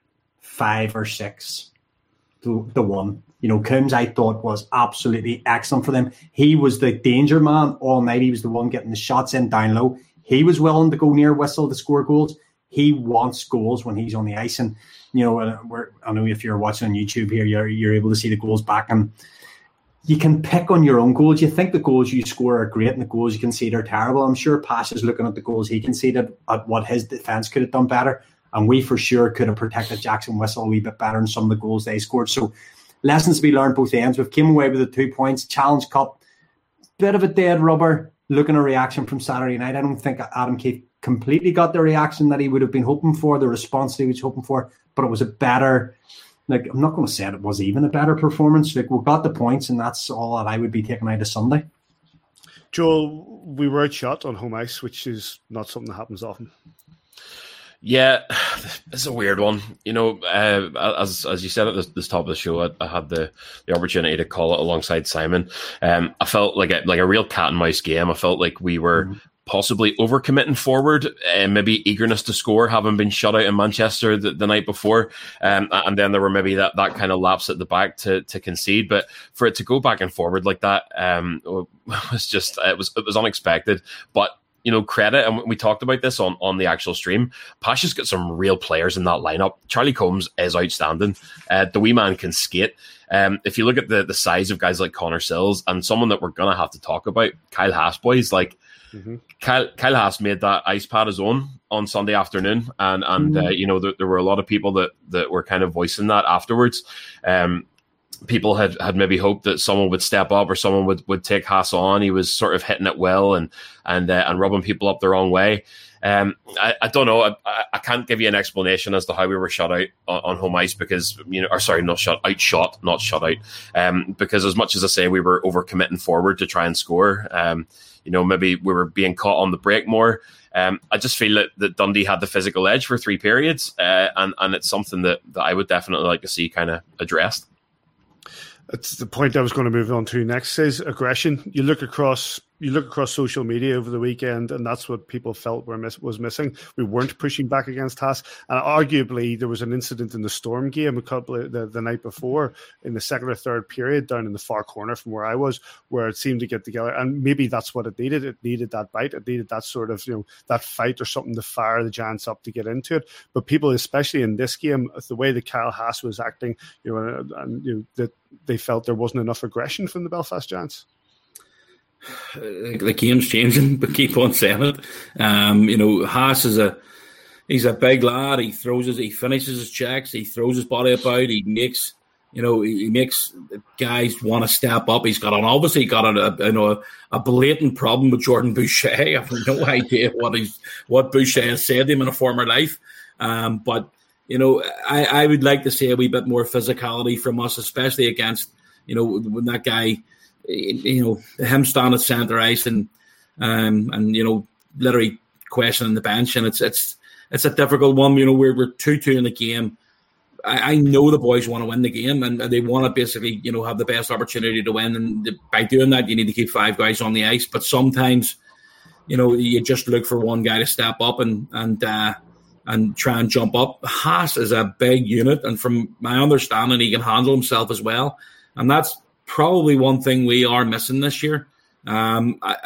5 or 6 to 1. Coombs, I thought, was absolutely excellent for them. He was the danger man all night. He was the one getting the shots in down low. He was willing to go near Whistle to score goals. He wants goals when he's on the ice, and I know if you're watching on YouTube here, you're able to see the goals back, and you can pick on your own goals. You think the goals you score are great, and the goals you concede are terrible. I'm sure Pash is looking at the goals he conceded, at what his defence could have done better, and we for sure could have protected Jackson Whistle a wee bit better in some of the goals they scored. So lessons to be learned both ends. We've came away with the 2 points. Challenge Cup, bit of a dead rubber. Looking at a reaction from Saturday night, I don't think Adam Keefe completely got the reaction that he would have been hoping for, the response that he was hoping for, but it was a better, I'm not going to say it was even a better performance. We got the points, and that's all that I would be taking out of Sunday. Joel, we were outshot on home ice, which is not something that happens often. Yeah, it's a weird one. As you said at the top of the show, I had the opportunity to call it alongside Simon. I felt like a real cat and mouse game. I felt like we were possibly overcommitting forward, maybe eagerness to score, having been shut out in Manchester the night before, and then there were maybe that kind of lapse at the back to concede. But for it to go back and forward like that, was just it was unexpected. But credit, and we talked about this on the actual stream, Pash has got some real players in that lineup. Charlie Combs is outstanding. The wee man can skate. If you look at the size of guys like Connor Sills, and someone that we're going to have to talk about, Kyle Haas, boys, Kyle Haas made that ice pad his own on Sunday afternoon, and there were a lot of people that were kind of voicing that afterwards. people had maybe hoped that someone would step up or someone would take Haas on. He was sort of hitting it well and rubbing people up the wrong way. I don't know. I can't give you an explanation as to how we were shut out on home ice because, not shut out. Because as much as I say we were overcommitting forward to try and score, maybe we were being caught on the break more. I just feel that Dundee had the physical edge for 3 periods, and it's something that I would definitely like to see kind of addressed. It's the point I was going to move on to next, is aggression. You look across social media over the weekend, and that's what people felt was missing. We weren't pushing back against Haas, and arguably there was an incident in the Storm game the night before in the second or third period down in the far corner from where I was, where it seemed to get together, and maybe that's what it needed. It needed that bite. It needed that sort of that fight or something to fire the Giants up to get into it. But people, especially in this game, the way that Kyle Haas was acting, that they felt there wasn't enough aggression from the Belfast Giants. The game's changing, but keep on saying it. Haas he's a big lad. He finishes his checks. He throws his body about. He makes guys want to step up. He's got a blatant problem with Jordan Boucher. I have no idea what Boucher has said to him in a former life. But I would like to see a wee bit more physicality from us, especially against when that guy. Him stand at centre ice and literally questioning the bench, and it's a difficult one. We're 2-2 in the game. I know the boys want to win the game, and they want to basically have the best opportunity to win. And by doing that, you need to keep 5 guys on the ice. But sometimes, you just look for one guy to step up and try and jump up. Haas is a big unit, and from my understanding, he can handle himself as well, and that's probably one thing we are missing this year. I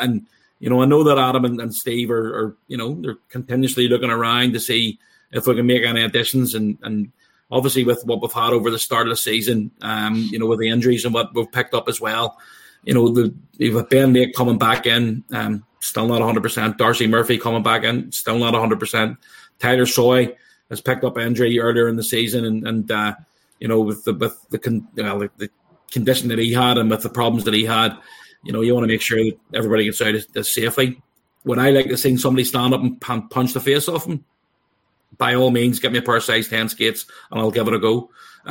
know that Adam and Steve are they're continuously looking around to see if we can make any additions, and obviously with what we've had over the start of the season, with the injuries and what we've picked up as well, with Ben Lake coming back in, still not 100%. Darcy Murphy coming back in, still not 100%. Tyler Soy has picked up injury earlier in the season, and with the condition that he had and with the problems that he had, you want to make sure that everybody gets out of this safely. Would I like to see somebody stand up and punch the face off him? By all means, get me a pair of size 10 skates and I'll give it a go.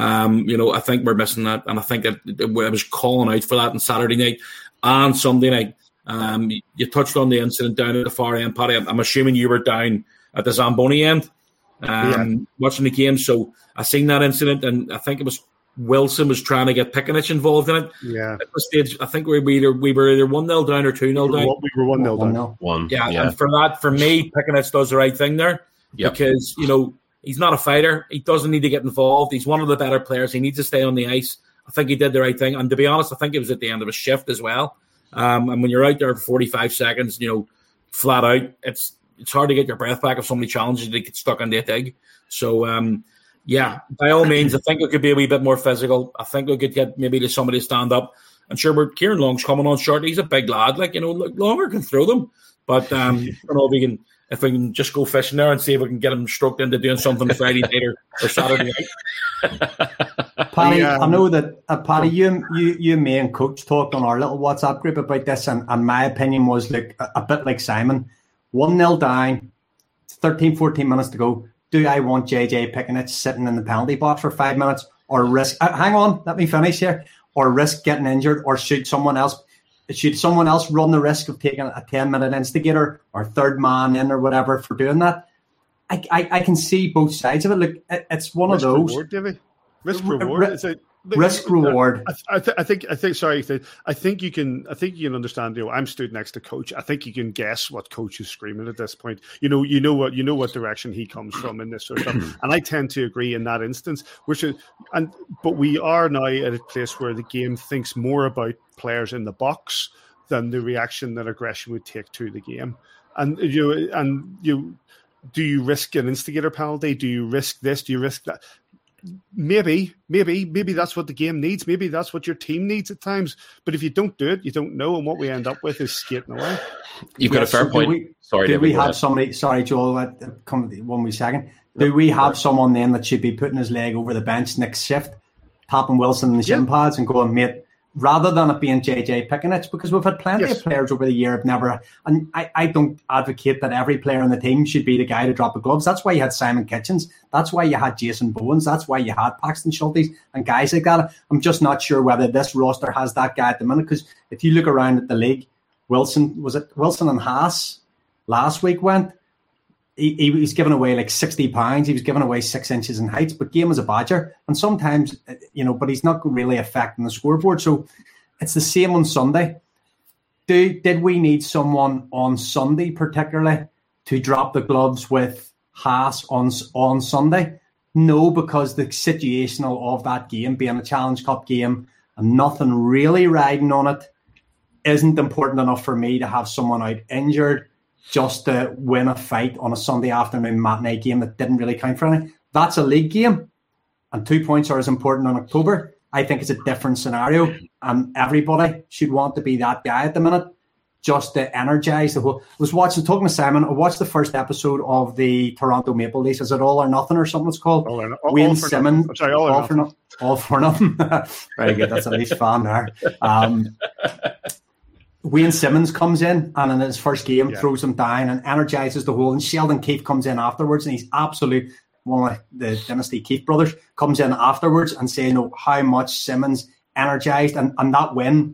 I think we're missing that, and I think that I was calling out for that on Saturday night and Sunday night. You touched on the incident down at the far end, Paddy. I'm assuming you were down at the Zamboni end watching the game, so I seen that incident, and I think it was Wilson was trying to get Pikanich involved in it. Yeah. At this stage, I think we were either 1-0 down or 2-0 down. We were 1-0 down. One. Yeah, and for me, Pikanich does the right thing there because he's not a fighter. He doesn't need to get involved. He's one of the better players. He needs to stay on the ice. I think he did the right thing, and to be honest, I think it was at the end of his shift as well. And when you're out there for 45 seconds, flat out, it's hard to get your breath back if somebody challenges you to get stuck on the dig. So. Yeah, by all means, I think it could be a wee bit more physical. I think we could get maybe to somebody to stand up. And sure, Kieran Long's coming on short. He's a big lad. Longer can throw them. But I don't know if we can just go fishing there and see if we can get him stroked into doing something Friday night or Saturday night. Paddy, I know that, Paddy, you and me and Coach talked on our little WhatsApp group about this, and my opinion was a bit like Simon. 1-0 down, 13, 14 minutes to go. Do I want JJ Pikanich sitting in the penalty box for 5 minutes, or risk? Hang on, let me finish here. Or risk getting injured, or should someone else run the risk of taking a 10-minute instigator or third man in or whatever for doing that? I can see both sides of it. Look, it's one risk of those. Reward, Davey. Risk reward. Risk reward. I think. Sorry, I think you can understand. I'm stood next to Coach. I think you can guess what Coach is screaming at this point. You know what direction he comes from in this sort of stuff. And I tend to agree in that instance. But we are now at a place where the game thinks more about players in the box than the reaction that aggression would take to the game. And do you risk an instigator penalty? Do you risk this? Do you risk that? Maybe that's what the game needs. Maybe that's what your team needs at times. But if you don't do it, you don't know, and what we end up with is skating away. You've got a fair point. Do we have somebody? Sorry, Joel. Come 1 wee second. Do we have someone then that should be putting his leg over the bench next shift? tapping Wilson in the shin pads and going, mate, rather than it being JJ Pickenick, because we've had plenty of players over the year have never, and I don't advocate that every player on the team should be the guy to drop the gloves. That's why you had Simon Kitchens. That's why you had Jason Bowens. That's why you had Paxton Schultes and guys like that. I'm just not sure whether this roster has that guy at the minute, because if you look around at the league, Wilson and Haas last week went, he was giving away like 60 pounds. He was giving away 6 inches in height, but game was a badger. And sometimes, but he's not really affecting the scoreboard. So it's the same on Sunday. Did we need someone on Sunday particularly to drop the gloves with Haas on Sunday? No, because the situational of that game being a Challenge Cup game and nothing really riding on it isn't important enough for me to have someone out injured just to win a fight on a Sunday afternoon matinee game that didn't really count for anything. That's a league game, and 2 points are as important in October. I think it's a different scenario, and everybody should want to be that guy at the minute, just to energise the whole. I was talking to Simon, I watched the first episode of the Toronto Maple Leafs. Is it All or Nothing or something it's called? Wayne Simmons. All for nothing. Very good, that's a Leafs fan there. Wayne Simmons comes in and in his first game throws him down and energises the whole. And Sheldon Keefe comes in afterwards, and he's absolute one of the Dynasty Keefe brothers comes in afterwards and saying how much Simmons energised and that win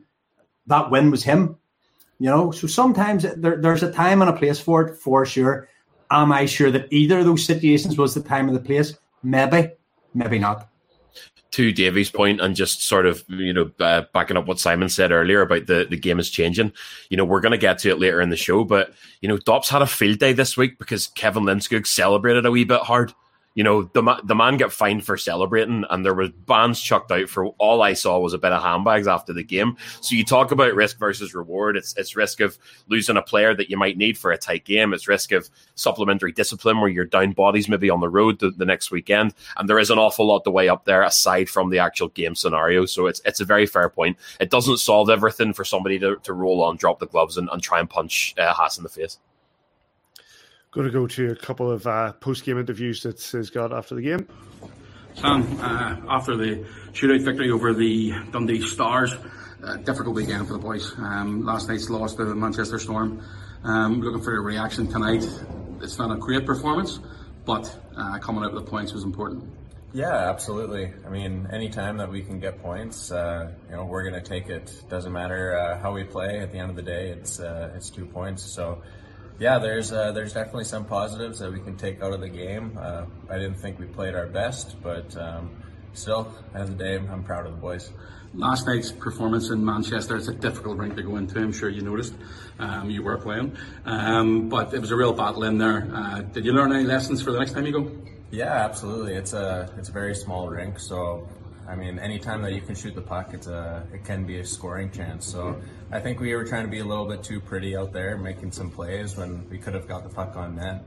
was him. So sometimes there's a time and a place for it, for sure. Am I sure that either of those situations was the time or the place? Maybe not. To Davy's point, and just sort of, backing up what Simon said earlier about the game is changing. We're going to get to it later in the show, but, Dops had a field day this week because Kevin Lindskog celebrated a wee bit hard. The man got fined for celebrating, and there was bans chucked out for all I saw was a bit of handbags after the game. So you talk about risk versus reward. It's risk of losing a player that you might need for a tight game. It's risk of supplementary discipline where you're down bodies maybe on the road the next weekend. And there is an awful lot to weigh up there aside from the actual game scenario. So it's a very fair point. It doesn't solve everything for somebody to roll on, drop the gloves and try and punch Haas in the face. Going to go to a couple of post-game interviews that he's got after the game. Sam, after the shootout victory over the Dundee Stars, difficult weekend for the boys. Last night's loss to the Manchester Storm. Looking for a reaction tonight. It's not a great performance, but coming out with the points was important. Yeah, absolutely. I mean, any time that we can get points, we're going to take it. Doesn't matter how we play. At the end of the day, it's 2 points. So. Yeah, there's definitely some positives that we can take out of the game. I didn't think we played our best, but still, at the end of the day, I'm proud of the boys. Last night's performance in Manchester, it's a difficult rink to go into. I'm sure you noticed. You were playing. But it was a real battle in there. Did you learn any lessons for the next time you go? Yeah, absolutely. It's a very small rink, so I mean, any time that you can shoot the puck, it can be a scoring chance. So I think we were trying to be a little bit too pretty out there, making some plays when we could have got the puck on net.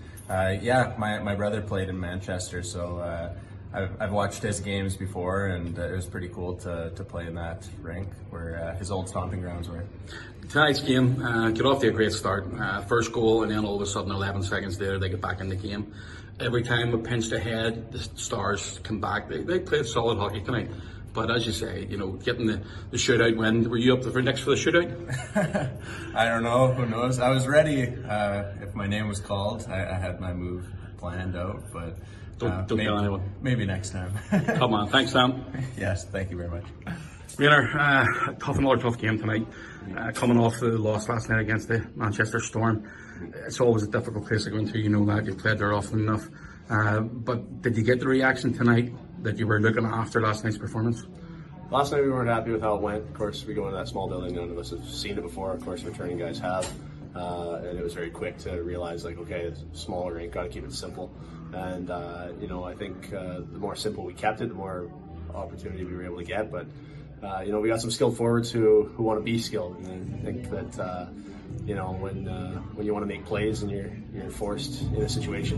And my brother played in Manchester, so I've watched his games before, and it was pretty cool to play in that rink where his old stomping grounds were. Tonight's game got off to a great start. First goal, and then all of a sudden, 11 seconds later, they get back in the game. Every time we pinched ahead, the Stars come back. They played solid hockey tonight. But as you say, getting the shootout win, were you up for next for the shootout? I don't know. Who knows? I was ready. If my name was called, I had my move planned out. But don't tell anyone. Maybe next time. Come on. Thanks, Sam. Yes, thank you very much. Rayner, another tough game tonight. Coming off the loss last night against the Manchester Storm. It's always a difficult place to go into. You know that. You've played there often enough. But did you get the reaction tonight that you were looking after last night's performance? Last night we weren't happy with how it went. Of course, we go into that small building. None of us have seen it before. Of course, returning guys have. And it was very quick to realize, okay, it's a smaller rink, got to keep it simple. And, I think the more simple we kept it, the more opportunity we were able to get. But, we got some skilled forwards who want to be skilled. And I think that, when you want to make plays and you're forced in a situation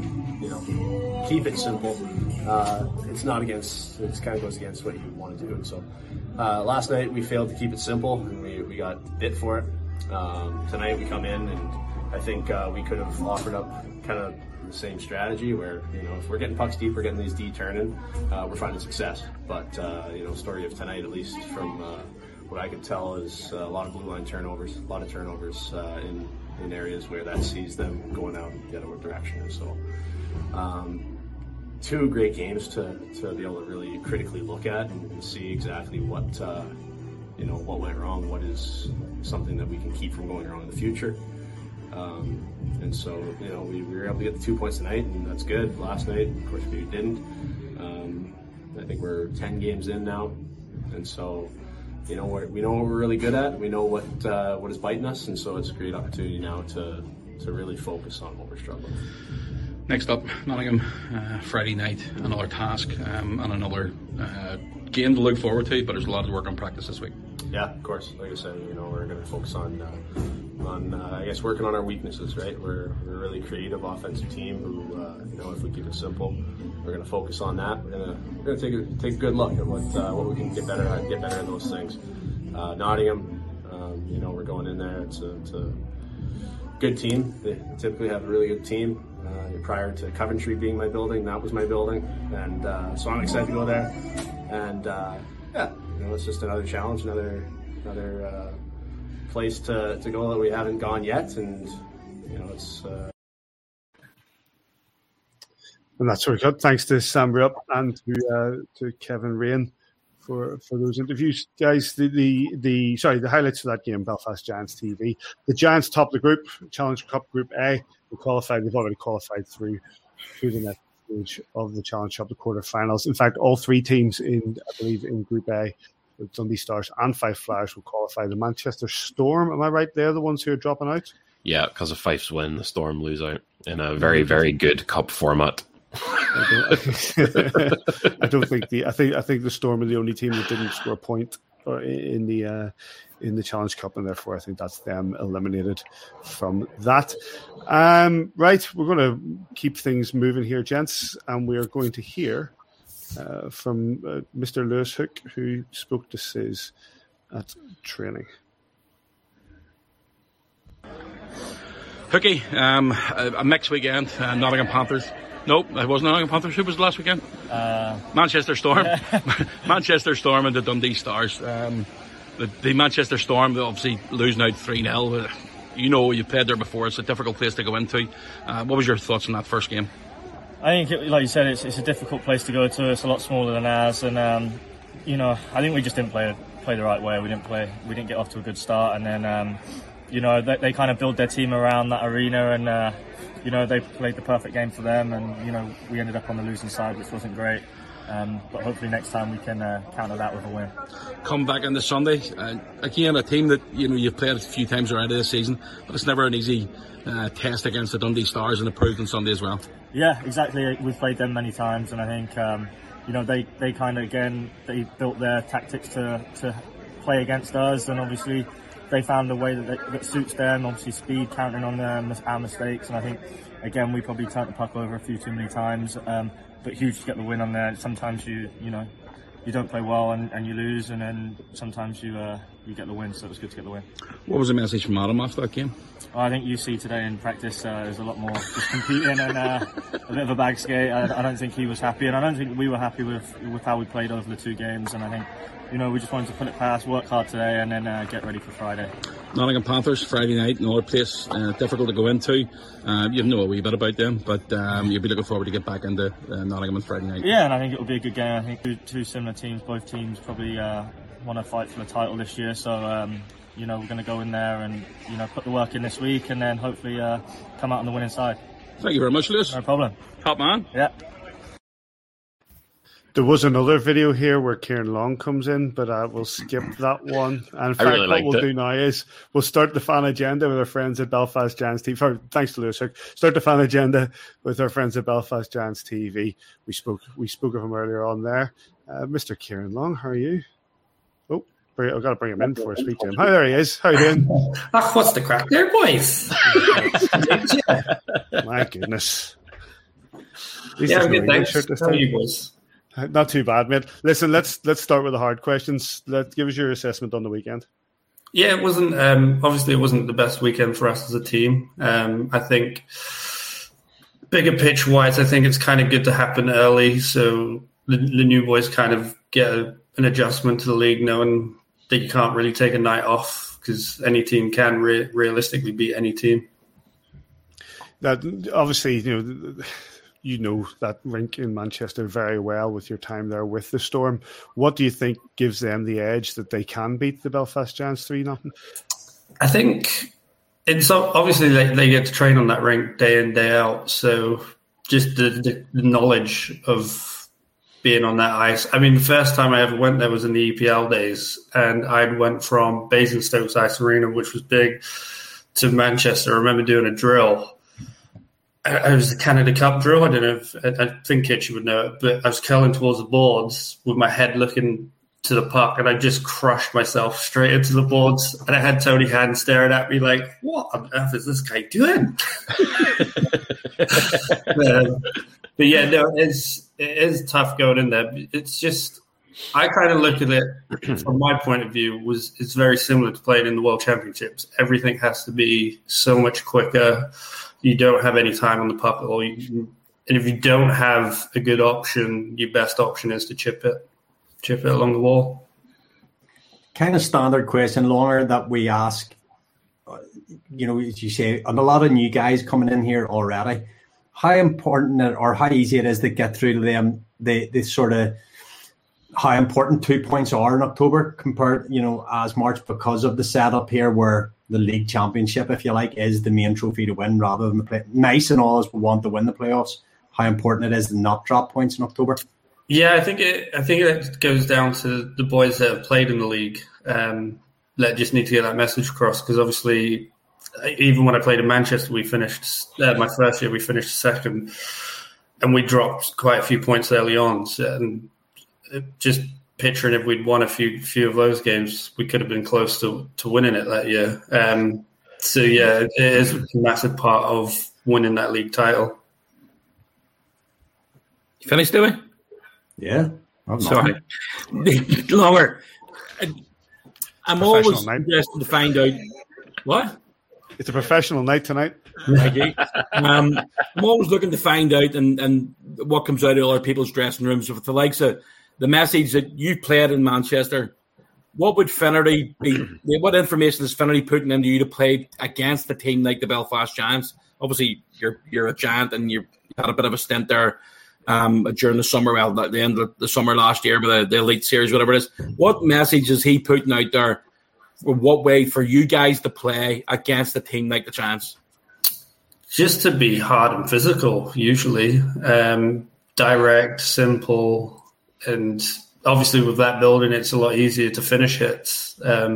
to, keep it simple, it kind of goes against what you want to do. So last night we failed to keep it simple, and we got bit for it. Tonight we come in, and I think we could have offered up kind of the same strategy where, if we're getting pucks deep, we're getting these D turning, we're finding success. But, story of tonight, at least from what I could tell, is a lot of blue line turnovers, a lot of turnovers in areas where that sees them going out in the other direction. So, 2 great games to be able to really critically look at and see exactly what went wrong, what is something that we can keep from going wrong in the future. And so, we were able to get the 2 points tonight, and that's good. Last night, of course, we didn't. I think we're 10 games in now, and so, we know what we're really good at. We know what is biting us, and so it's a great opportunity now to really focus on what we're struggling with. Next up, Nottingham, Friday night, another task and another game to look forward to, but there's a lot of work on practice this week. Yeah, of course. Like I said, we're going to focus on I guess working on our weaknesses, right? We're a really creative offensive team who, if we keep it simple, we're going to focus on that. We're going to take a good look at what we can get better at, get better at those things. Nottingham, we're going in there. It's a good team. They typically have a really good team. Prior to Coventry being my building, that was my building, and so I'm excited to go there. And it's just another challenge, another place to go that we haven't gone yet, and it's. And that's very good. Thanks to Sam Rupp and to Kevin Rain for those interviews, guys. The highlights of that game, Belfast Giants TV. The Giants top the group, Challenge Cup Group A. They've already qualified through the next stage of the Challenge Cup, the quarterfinals. In fact, all 3 teams in Group A, Dundee Stars and Fife Flyers, will qualify. The Manchester Storm, am I right? They're the ones who are dropping out. Yeah, because of Fife's win, the Storm lose out in a very, very good cup format. I think the Storm are the only team that didn't score a point in the Challenge Cup, and therefore I think that's them eliminated from that. Right, we're going to keep things moving here, gents, and we're going to hear from Mr. Lewis Hook, who spoke to Sis at training. Hookie, a mixed weekend. Nottingham Panthers. Nope, it wasn't Nottingham Panthers. Who was the last weekend? Manchester Storm. Manchester Storm and the Dundee Stars. The Manchester Storm, they obviously losing out 3-0. You played there before. It's a difficult place to go into. What was your thoughts on that first game? I think, like you said, it's a difficult place to go to. It's a lot smaller than ours, and I think we just didn't play the right way. We didn't get off to a good start, and then they kind of build their team around that arena, and they played the perfect game for them, and we ended up on the losing side, which wasn't great. But hopefully next time we can counter that with a win. Come back on the Sunday. Again, a team that you've played a few times already this season, but it's never an easy test against the Dundee Stars, and it proved on Sunday as well. Yeah, exactly. We've played them many times, and I think they kind of, again, they built their tactics to play against us, and obviously they found a way that suits them. Obviously speed, counting on our mistakes, and I think again we probably turned the puck over a few too many times. But huge to get the win on there. Sometimes you don't play well and you lose, and then sometimes you get the win. So it was good to get the win. What was the message from Adam after that game? I think you see today in practice there's a lot more just competing and a bit of a bag skate. I don't think he was happy, and I don't think we were happy with how we played over the 2 games. And I think we just wanted to put it past, work hard today, and then get ready for Friday. Nottingham Panthers Friday night, another place difficult to go into. You know a wee bit about them, but you'll be looking forward to get back into Nottingham on Friday night. Yeah, and I think it will be a good game. I think two similar teams. Both teams probably want to fight for the title this year. So we're going to go in there and put the work in this week, and then hopefully come out on the winning side. Thank you very much, Lewis. No problem. Top man. Yeah. There was another video here where Kieran Long comes in, but we'll skip that one. And in fact, what we'll do now is we'll start the fan agenda with our friends at Belfast Giants TV. Thanks to Lewis Hook. Start the fan agenda with our friends at Belfast Giants TV. We spoke of him earlier on there. Mr. Kieran Long, how are you? Oh, I've got to bring him in before I speak to him. Hi, there he is. How are you doing? What's the crack there, boys? My goodness. Yeah, I'm good, thanks. How are you, boys? Not too bad, mate. Listen, let's start with the hard questions. Give us your assessment on the weekend. Yeah, it wasn't obviously it wasn't the best weekend for us as a team. I think a bigger picture wise, I think it's kind of good to happen early, so the new boys kind of get an adjustment to the league, knowing that you can't really take a night off because any team can realistically beat any team. That obviously, you know that rink in Manchester very well with your time there with the Storm. What do you think gives them the edge that they can beat the Belfast Giants 3-0? I think it's obviously they get to train on that rink day in, day out. So just the knowledge of being on that ice. I mean, the first time I ever went there was in the EPL days, and I went from Basingstoke's Ice Arena, which was big, to Manchester. I remember doing a drill. It was the Canada Cup drill. I don't know I think Kitchy would know it, but I was curling towards the boards with my head looking to the puck, and I just crushed myself straight into the boards. And I had Tony Hand staring at me like, "What on earth is this guy doing?" But yeah, no, it is tough going in there. It's just, I kind of look at it from my point of view. It's very similar to playing in the World Championships. Everything has to be so much quicker. You don't have any time on the puck at all. And if you don't have a good option, your best option is to chip it along the wall. Kind of standard question, Longer, that we ask, as you say, and a lot of new guys coming in here already. How important or how easy it is to get through to them, the sort of how important 2 points are in October compared, as March, because of the setup here where the league championship, if you like, is the main trophy to win rather than the play. Nice and all as we want to win the playoffs. How important it is to not drop points in October. Yeah, I think it goes down to the boys that have played in the league. That just need to get that message across, because obviously, even when I played in Manchester, we finished my first year. We finished second, and we dropped quite a few points early on. And just picturing if we'd won a few of those games, we could have been close to winning it that year. So yeah, it is a massive part of winning that league title. You finished, Dewey? Yeah. Sorry. Longer. I'm always interested to find out what? It's a professional night tonight. I'm always looking to find out and what comes out of other people's dressing rooms. With the likes of the message that you played in Manchester, what would Finnerty be? What information is Finnerty putting into you to play against a team like the Belfast Giants? Obviously, you're a Giant and you had a bit of a stint there during the summer, at the end of the summer last year, with the Elite Series, whatever it is. What message is he putting out there? What way for you guys to play against a team like the Giants? Just to be hard and physical, usually. Direct, simple, and obviously with that building, it's a lot easier to finish hits.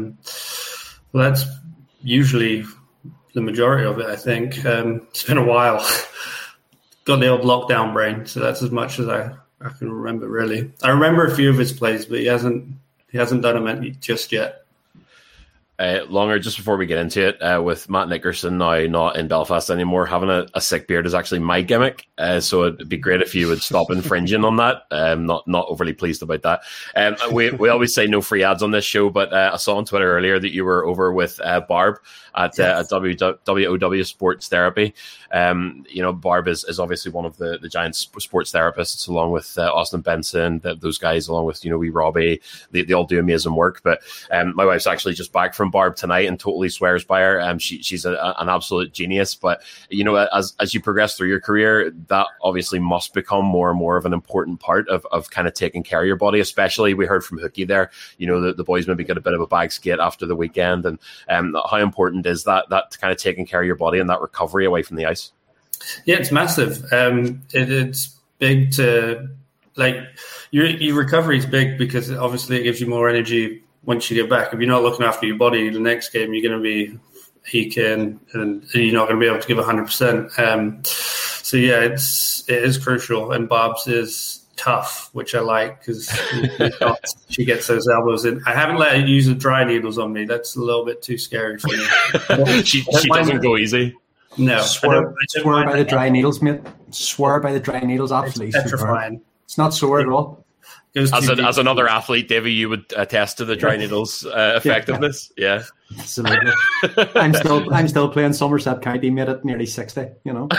That's usually the majority of it, I think. It's been a while. Got the old lockdown brain, so that's as much as I can remember, really. I remember a few of his plays, but he hasn't done them just yet. Longer, just before we get into it, with Matt Nickerson now not in Belfast anymore, having a sick beard is actually my gimmick. So it'd be great if you would stop infringing on that. Not overly pleased about that. We always say no free ads on this show, but I saw on Twitter earlier that you were over with Barb at WOW Sports Therapy. Barb is obviously one of the Giants sports therapists, along with Austin Benson, those guys, along with wee Robbie. They all do amazing work. But my wife's actually just back from Barb tonight and totally swears by her. She's an absolute genius. But as you progress through your career, that obviously must become more and more of an important part of kind of taking care of your body. Especially, we heard from Hookie there. The boys maybe get a bit of a bag skate after the weekend, and how important is that kind of taking care of your body and that recovery away from the ice? Yeah, it's massive. It's big to your recovery is big because obviously it gives you more energy once you get back. If you're not looking after your body, the next game you're going to be aching and you're not going to be able to give 100%. So yeah, it is crucial, and Bob's is tough, which I like because she gets those elbows in. I haven't let her use the dry needles on me. That's a little bit too scary for me. she doesn't go easy. No, swear by the dry needles, mate. Swear by the dry needles, absolutely. It's petrifying. It's not sore at all. As another athlete, Davey, you would attest to the dry needles effectiveness. Yeah, absolutely. I'm still playing Somerset County, made it nearly 60. You know,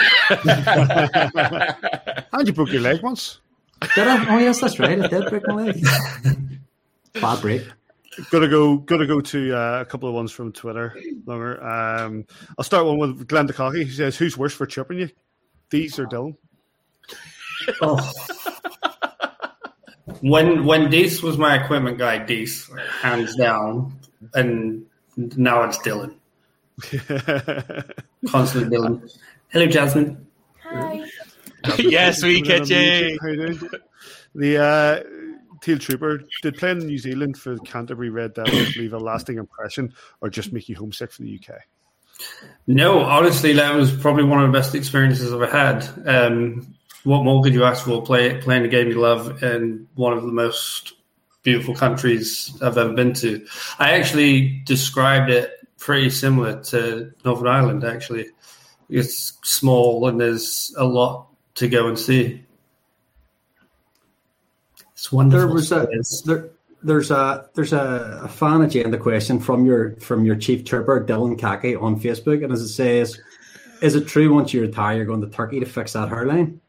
and you broke your leg once. Did I? Oh yes, that's right. I did break my leg. Bad break. Gotta go to a couple of ones from Twitter. Longer. I'll start one with Glenn DeCocky. He says, "Who's worse for chipping you, Dees or Dylan?" Oh. When Dees was my equipment guy, Dees, hands down, and now it's Dylan. Constantly Dylan. Hello, Jasmine. Hi. Yes, we catch you. The Teal Trooper, did playing in New Zealand for Canterbury Red Devils leave a lasting impression or just make you homesick for the UK? No, honestly, that was probably one of the best experiences I've ever had. What more could you ask for? Playing the game you love in one of the most beautiful countries I've ever been to. I actually described it pretty similar to Northern Ireland, actually. It's small and there's a lot to go and see. It's wonderful. There's a fan agenda question from your chief trooper Dylan Kaki on Facebook, and as it says, is it true once you retire you're going to Turkey to fix that hairline?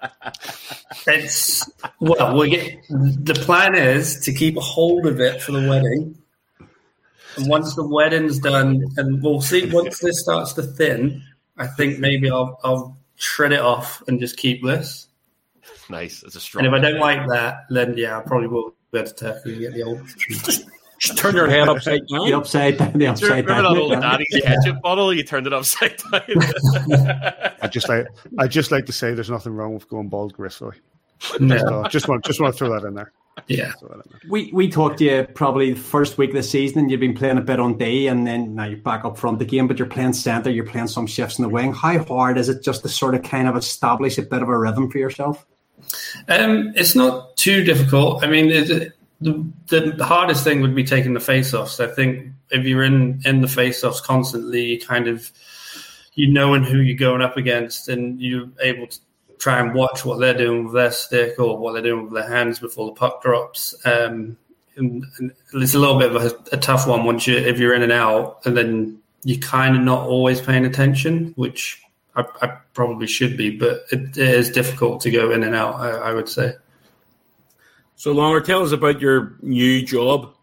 The plan is to keep a hold of it for the wedding, and once the wedding's done, and we'll see once this starts to thin, I think maybe I'll shred it off and just keep this. Nice. It's a strong. And if I don't like that, then yeah, I probably will go to Turkey and get the old. Just turn your head upside down. The upside down. Remember that old daddy's ketchup bottle? You turned it upside down. I just like to say there's nothing wrong with going bald gracefully. No. So just want to throw that in there. Yeah. We talked to you probably the first week of the season, and you've been playing a bit on D, and then now you're back up front again, but you're playing centre, you're playing some shifts in the wing. How hard is it just to sort of kind of establish a bit of a rhythm for yourself? It's not too difficult. I mean, the hardest thing would be taking the face-offs. I think if you're in the face-offs constantly, you know who you're going up against, and you're able to try and watch what they're doing with their stick or what they're doing with their hands before the puck drops. And it's a little bit of a tough one if you're in and out, and then you're kind of not always paying attention, which I probably should be, but it is difficult to go in and out, I would say. So, Longer, tell us about your new job.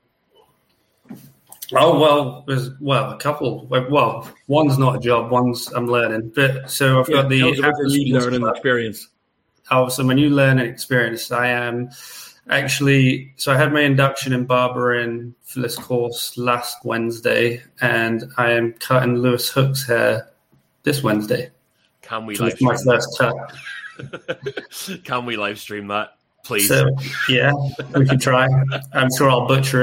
Oh, well, there's a couple. Well, one's not a job, one's I'm learning. But so I've got the new learning experience. Oh, so my new learning experience. I am actually, so I had my induction in barbering for this course last Wednesday, and I am cutting Lewis Hook's hair this Wednesday. Can we so live stream my first cut? Can we live stream that? Please. So, yeah, we can try. I'm sure I'll butcher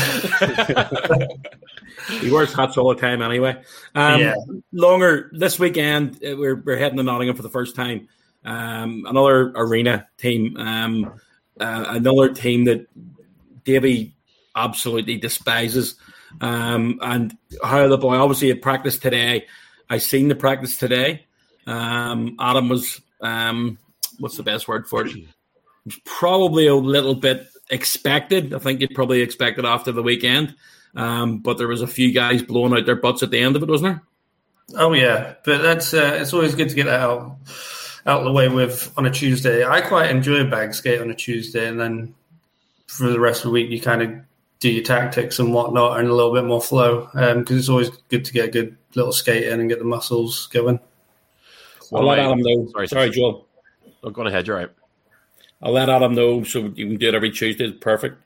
it. He wears hats all the time anyway. Longer, this weekend, we're heading to Nottingham for the first time. Another arena team. Another team that Davey absolutely despises. And how the boy, obviously at practice today, I seen the practice today. Adam was, what's the best word for it? Probably a little bit expected. I think you'd probably expect it after the weekend. But there was a few guys blowing out their butts at the end of it, wasn't there? Oh, yeah. But that's it's always good to get that out of the way with on a Tuesday. I quite enjoy a bag skate on a Tuesday, and then for the rest of the week you kind of do your tactics and whatnot and a little bit more flow, because it's always good to get a good little skate in and get the muscles going. I'll let Adam know. Sorry, Joel. Oh, go on ahead, you're right. I'll let Adam know so you can do it every Tuesday. It's perfect.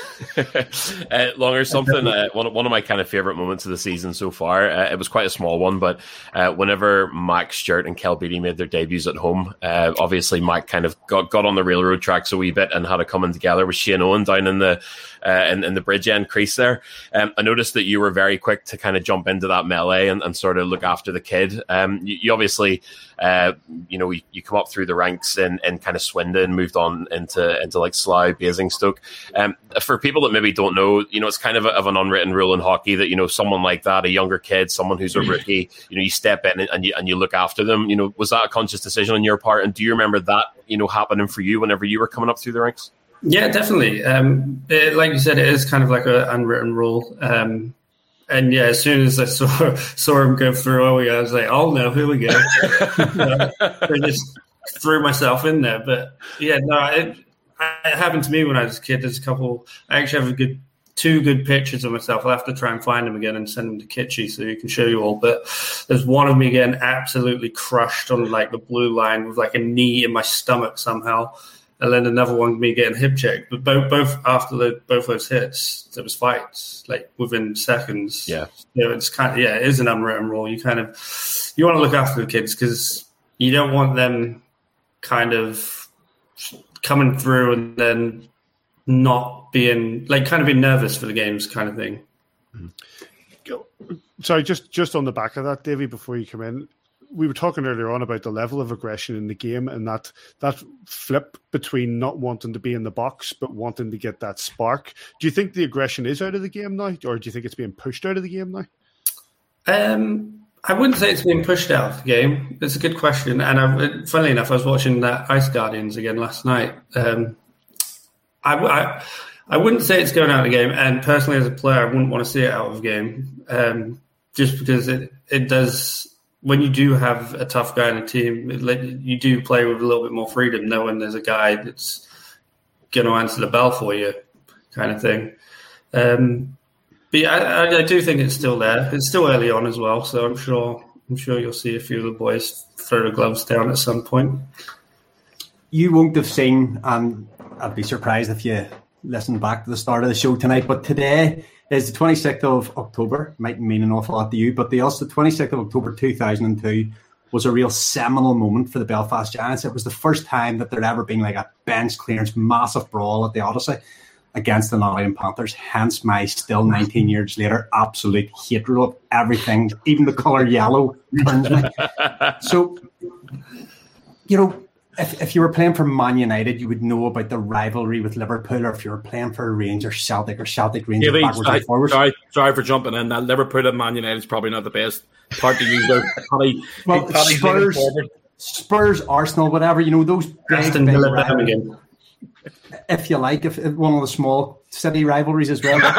Longer something. One of my kind of favorite moments of the season so far. It was quite a small one, but whenever Max Stewart and Kel Beattie made their debuts at home, obviously Mac kind of got on the railroad tracks a wee bit and had a coming together with Shane Owen down in the bridge end crease there. I noticed that you were very quick to kind of jump into that melee and sort of look after the kid. You obviously, you come up through the ranks in kind of Swindon, moved on into like Slough, Basingstoke. For people that maybe don't know, it's kind of an unwritten rule in hockey that, someone like that, a younger kid, someone who's a rookie, you step in and you look after them. Was that a conscious decision on your part? And do you remember that, happening for you whenever you were coming up through the ranks? Yeah, definitely. Like you said, it is kind of like an unwritten rule. And yeah, as soon as I saw him go through, I was like, oh no, here we go. I just threw myself in there. But yeah, no, it happened to me when I was a kid. There's I actually have two good pictures of myself. I'll have to try and find them again and send them to Kitschy so he can show you all. But there's one of me getting absolutely crushed on like the blue line with like a knee in my stomach somehow. And then another one of me getting hip checked. But both after both those hits, there was fights like within seconds. Yeah. It's it is an unwritten rule. You want to look after the kids because you don't want them kind of coming through and then not being being nervous for the games kind of thing. Sorry, just on the back of that, Davey, before you come in, we were talking earlier on about the level of aggression in the game and that flip between not wanting to be in the box but wanting to get that spark. Do you think the aggression is out of the game now, or do you think it's being pushed out of the game now? I wouldn't say it's being pushed out of the game. It's a good question. And funnily enough, I was watching that Ice Guardians again last night. I wouldn't say it's going out of the game. And personally, as a player, I wouldn't want to see it out of the game just because it does. When you do have a tough guy in a team, you do play with a little bit more freedom, knowing there's a guy that's going to answer the bell for you, kind of thing. But yeah, I do think it's still there. It's still early on as well, so I'm sure you'll see a few of the boys throw the gloves down at some point. You won't have seen, and I'd be surprised if you listened back to the start of the show tonight, but today is the 26th of October. Might mean an awful lot to you, but the 26th of October 2002 was a real seminal moment for the Belfast Giants. It was the first time that there'd ever been like a bench clearance, massive brawl at the Odyssey against the Nottingham Panthers. Hence my still 19 years later absolute hatred of everything, even the colour yellow turns me. So, if you were playing for Man United, you would know about the rivalry with Liverpool, or if you were playing for Rangers Celtic or Celtic Rangers backwards and forwards. Sorry for jumping in. That Liverpool and Man United is probably not the best part to use there. Spurs, Arsenal, whatever, those big rivalries. If you like, if one of the small city rivalries as well.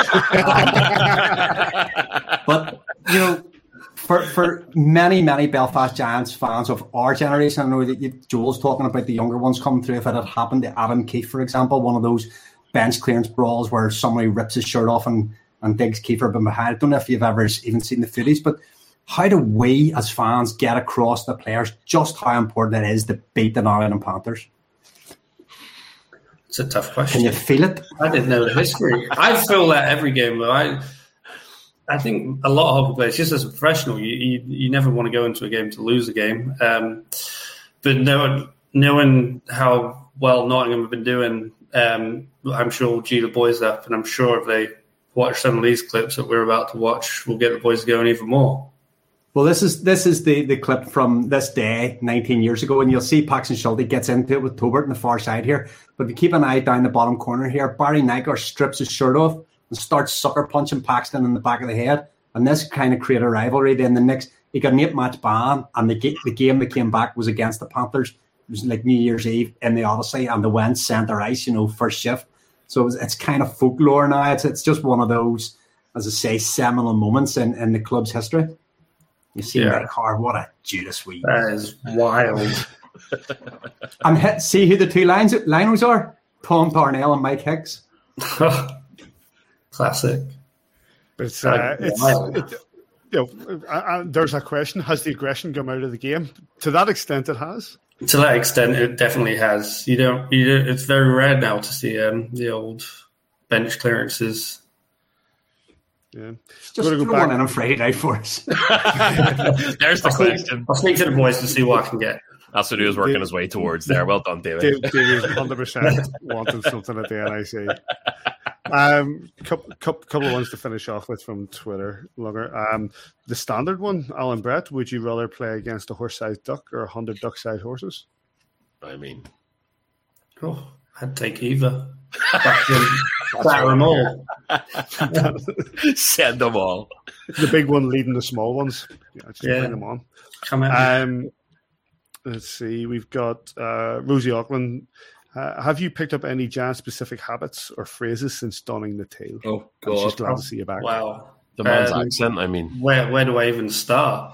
But, for many, many Belfast Giants fans of our generation, I know that Joel's talking about the younger ones coming through. If it had happened to Adam Keefe, for example, one of those bench clearance brawls where somebody rips his shirt off and digs Kiefer from behind. I don't know if you've ever even seen the footage, but how do we as fans get across the players just how important it is to beat the Nottingham Panthers? It's a tough question. Can you feel it? I didn't know the history. I feel that every game, though. I think a lot of hockey players, just as a professional, you never want to go into a game to lose a game. But knowing how well Nottingham have been doing, I'm sure we'll G the boys up, and I'm sure if they watch some of these clips that we're about to watch, we'll get the boys going even more. Well, this is the clip from this day 19 years ago, and you'll see Paxton Schulte gets into it with Tobert on the far side here. But if you keep an eye down the bottom corner here, Barry Nygaard strips his shirt off and starts sucker punching Paxton in the back of the head. And this kind of created a rivalry. Then the next, he got an 8-match ban, and the game that came back was against the Panthers. It was like New Year's Eve in the Odyssey, and they went centre ice, first shift. So it's kind of folklore now. It's just one of those, as I say, seminal moments in the club's history. You see that car, what a Judas Weed. That is wild. And see who the two linos are? Tom Darnell and Mike Hicks. Classic. There's a question: has the aggression come out of the game? To that extent, it has. To that extent, it definitely has. You don't. It's very rare now to see the old bench clearances. Yeah, just go one in on Friday night for us. There's the question. I'll speak to the boys to see what I can get. That's what he was working his way towards there. Well done, David. David 100% wanted something at the NIC. Couple of ones to finish off with from Twitter. The standard one, Alan Brett, would you rather play against a horse-sized duck or 100 duck-sized horses? I'd take either. Batter them all. Send them all. The big one leading the small ones. Bring them on. Come in. Let's see. We've got Rosie Auckland Have you picked up any Jan-specific habits or phrases since donning the tail? Oh, God. I'm just glad to see you back. Wow. The man's accent, I mean. Where do I even start?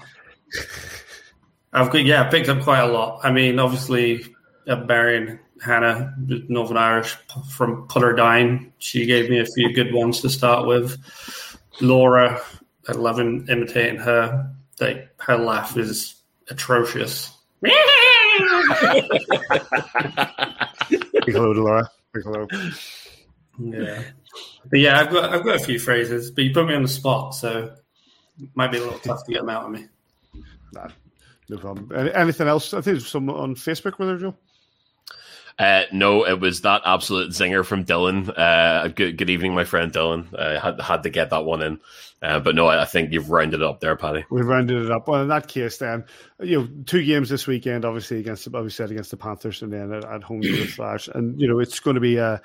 I picked up quite a lot. I mean, obviously, Marion Hannah, Northern Irish from Putterdine, she gave me a few good ones to start with. Laura, I love imitating her. Her laugh is atrocious. Big hello to Laura. Big hello. Yeah. But yeah, I've got a few phrases, but you put me on the spot, so it might be a little tough to get them out of me. Nah, no problem. Anything else? I think there's some on Facebook with her, Joe. No, it was that absolute zinger from Dylan. Good evening, my friend Dylan. Had to get that one in. But no, I think you've rounded it up there, Paddy. We've rounded it up. Well, in that case, then, 2 games this weekend, obviously against the Panthers, and then at home to the Flash. And it's going to be a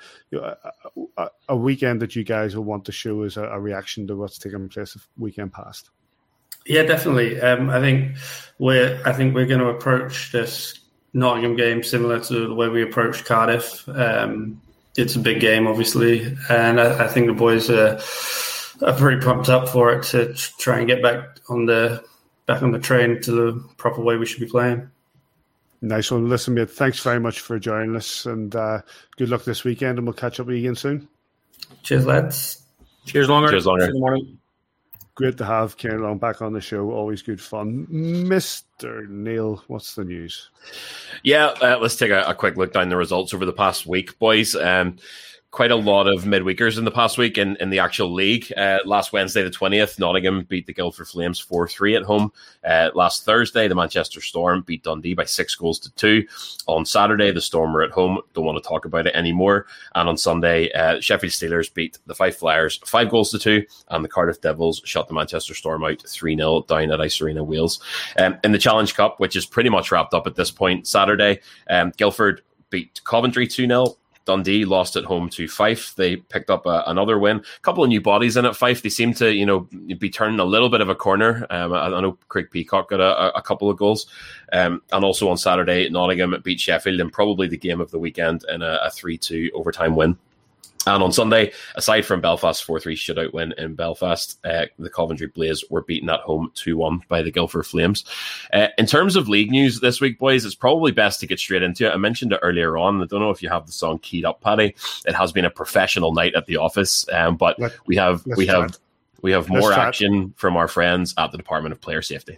weekend that you guys will want to show as a reaction to what's taken place the weekend past. Yeah, definitely. I think we're going to approach this Nottingham game similar to the way we approached Cardiff. It's a big game, obviously, and I think the boys are pretty pumped up for it to try and get back on the train to the proper way we should be playing. Nice one. Listen, mate, thanks very much for joining us, and good luck this weekend, and we'll catch up with you again soon. Cheers, lads. Cheers, Longer. Cheers, Longer. Good morning. Great to have Kieran Long back on the show. Always good fun. Mr. Neil, what's the news? Yeah, let's take a quick look down the results over the past week, boys. Quite a lot of midweekers in the past week in the actual league. Last Wednesday, the 20th, Nottingham beat the Guildford Flames 4-3 at home. Last Thursday, the Manchester Storm beat Dundee by 6-2. On Saturday, the Storm were at home. Don't want to talk about it anymore. And on Sunday, Sheffield Steelers beat the Fife Flyers 5-2, and the Cardiff Devils shut the Manchester Storm out 3-0 down at Ice Arena, Wales. In the Challenge Cup, which is pretty much wrapped up at this point, Saturday, Guildford beat Coventry 2-0. Dundee lost at home to Fife. They picked up another win. A couple of new bodies in at Fife. They seem to, be turning a little bit of a corner. I know Craig Peacock got a couple of goals. And also on Saturday, Nottingham beat Sheffield in probably the game of the weekend in a 3-2 overtime win. And on Sunday, aside from Belfast's 4-3 shutout win in Belfast, the Coventry Blaze were beaten at home 2-1 by the Guildford Flames. In terms of league news this week, boys, it's probably best to get straight into it. I mentioned it earlier on. I don't know if you have the song keyed up, Paddy. It has been a professional night at the office, but we have more action from our friends at the Department of Player Safety.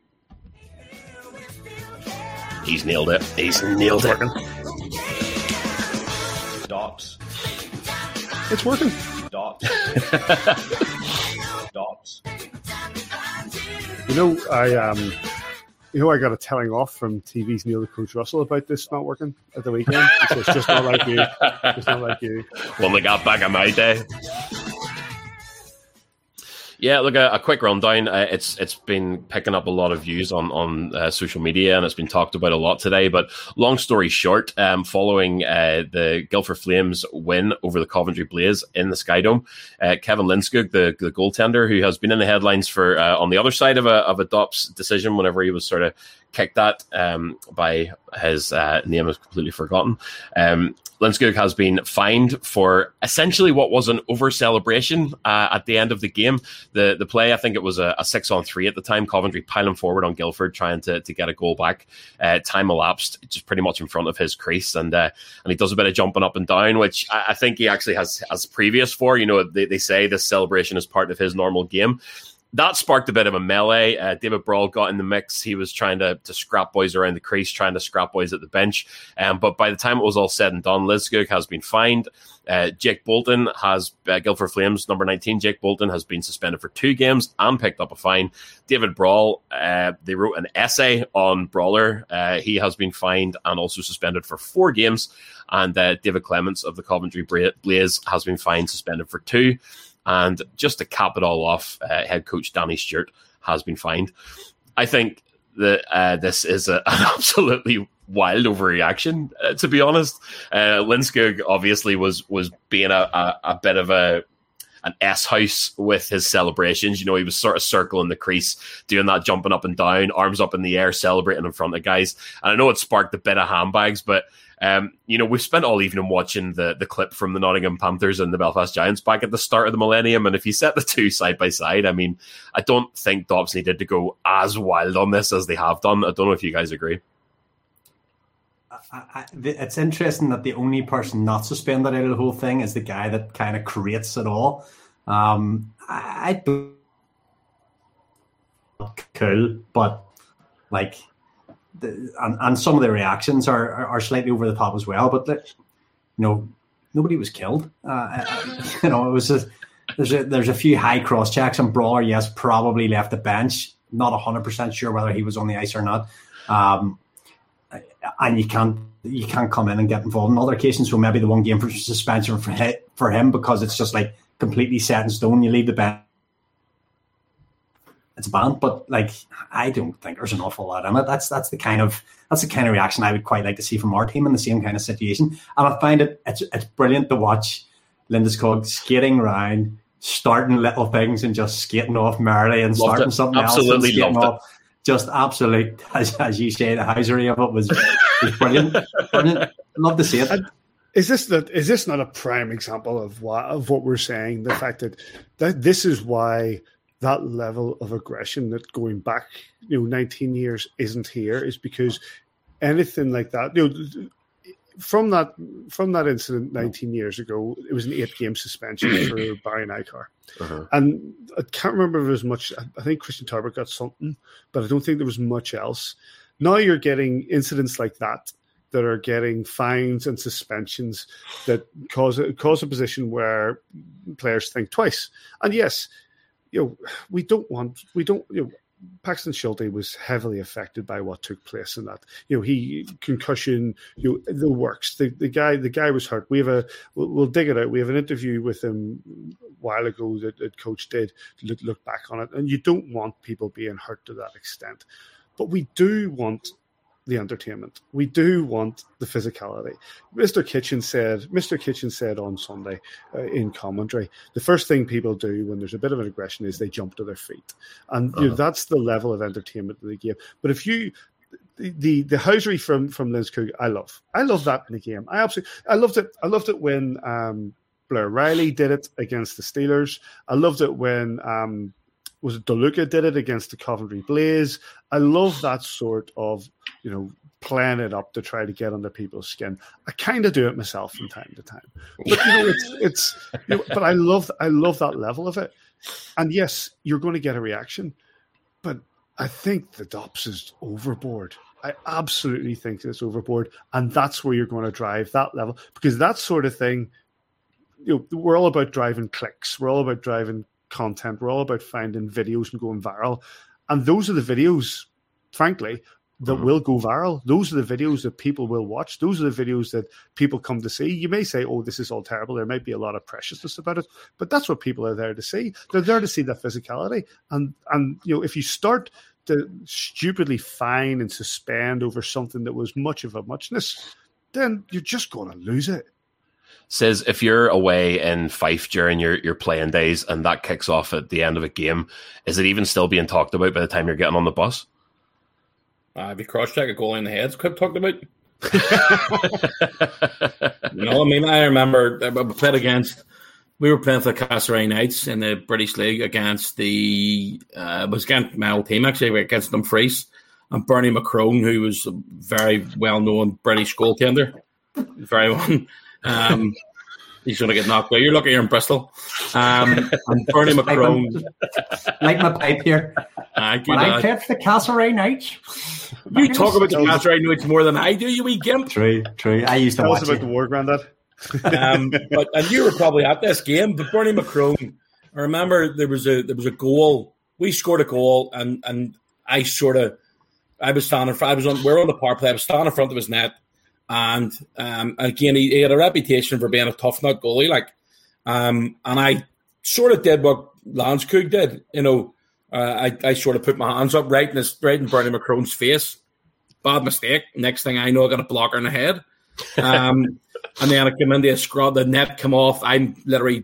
He's nailed it. Dops. It's working. Dops. Dops. I got a telling off from TV's Neil the Coach Russell about this not working at the weekend. It's just not like you. It's not like you. One that got back in my day. Yeah, look, a quick rundown. It's been picking up a lot of views on social media, and it's been talked about a lot today. But long story short, following the Guildford Flames win over the Coventry Blaze in the Sky Dome, Kevin Lindskog, the goaltender, who has been in the headlines for on the other side of a Dops decision whenever he was sort of kicked at by his name is completely forgotten. Lindskog has been fined for essentially what was an over-celebration at the end of the game. The play, I think it was a 6-on-3 at the time, Coventry piling forward on Guildford, trying to get a goal back. Time elapsed, just pretty much in front of his crease, and he does a bit of jumping up and down, which I think he actually has previous for. They say this celebration is part of his normal game. That sparked a bit of a melee. David Brawl got in the mix. He was trying to scrap boys around the crease, trying to scrap boys at the bench. But by the time it was all said and done, Lindskog has been fined. Jake Bolton has, Guildford Flames, number 19, Jake Bolton has been suspended for 2 games and picked up a fine. David Brawl, they wrote an essay on Brawler. He has been fined and also suspended for 4 games. And David Clements of the Coventry Blaze has been fined, suspended for 2. And just to cap it all off, head coach Danny Stewart has been fined. I think that this is an absolutely wild overreaction, to be honest. Lindskog obviously was being a bit of a an S house with his celebrations. You know, he was sort of circling the crease, doing that, jumping up and down, arms up in the air, celebrating in front of guys. And I know it sparked a bit of handbags, but you know, we've spent all evening watching the clip from the Nottingham Panthers and the Belfast Giants back at the start of the millennium. And if you set the two side by side, I mean, I don't think Dops needed to go as wild on this as they have done. I don't know if you guys agree. It's interesting that the only person not suspended out of the whole thing is the guy that kind of creates it all. I don't cool, but like, and some of the reactions are slightly over the top as well. But you know, nobody was killed. You know, it was there's a few high cross checks, and Brawler, yes, probably left the bench. Not 100% sure whether he was on the ice or not. And you can't come in and get involved in other occasions. So maybe the 1 game for suspension for him, because it's just like completely set in stone. You leave the bench, it's a ban. But like, I don't think there's an awful lot in it. That's the kind of reaction I would quite like to see from our team in the same kind of situation. And I find it's brilliant to watch Lindeskog skating around, starting little things and just skating off merrily and starting something else. Absolutely loved it. Just absolute, as you say, the housery of it was brilliant. Brilliant. Love to see it. And is this not a prime example of what we're saying? The fact that this is why that level of aggression that going back 19 years isn't here, is because anything like that, from that incident 19 years ago, it was an 8-game suspension for Barry Nykar. Uh-huh. And I can't remember if there was much. I think Christian Tarbert got something, but I don't think there was much else. Now you're getting incidents like that are getting fines and suspensions that cause a position where players think twice. And yes, Paxton Schulte was heavily affected by what took place in that. He concussion, the works. The guy was hurt. We'll dig it out. We have an interview with him a while ago that Coach did to look back on it. And you don't want people being hurt to that extent, but we do want the entertainment. We do want the physicality. Mr. Kitchen said on Sunday in commentary, the first thing people do when there's a bit of an aggression is they jump to their feet. And that's the level of entertainment in the game. But if the housery from Lindeskog, I love that in the game. I loved it. I loved it when Blair Riley did it against the Steelers. I loved it when was it DeLuca did it against the Coventry Blaze. I love that sort of, playing it up to try to get under people's skin. I kind of do it myself from time to time. But but I love that level of it. And yes, you're going to get a reaction, but I think the Dops is overboard. I absolutely think it's overboard, and that's where you're going to drive that level, because that sort of thing, we're all about driving clicks. We're all about driving content. We're all about finding videos and going viral. And those are the videos, frankly, that will go viral. Those are the videos that people will watch. Those are the videos that people come to see. You may say, oh, this is all terrible. There might be a lot of preciousness about it, but that's what people are there to see. They're there to see that physicality. And if you start to stupidly fine and suspend over something that was much of a muchness, then you're just going to lose it. Says if you're away in Fife during your playing days and that kicks off at the end of a game, is it even still being talked about by the time you're getting on the bus? If you cross-check a goal in the head's quite talked about. I remember we were playing for the Castlereagh Knights in the British League against my old team, actually, against Dumfries, and Bernie McCrone, who was a very well-known British goaltender. Very one. He's going to get knocked out. You're lucky you're in Bristol. And Bernie McCrone. Like my pipe here. I played for the Castlereagh Knights. You talk about the Castlereagh Knights more than I do, you wee gimp. True. I used to watch about the war, Grandad. And you were probably at this game, but Bernie McCrone, I remember there was a goal. We scored a goal, and we were on the power play. I was standing in front of his net. And again, he had a reputation for being a tough nut goalie, and I sort of did what Lindeskog did. I sort of put my hands up right in Bernie McCrone's face. Bad mistake. Next thing I know, I got a blocker in the head. And then I came into a scrub, the net come off. I'm literally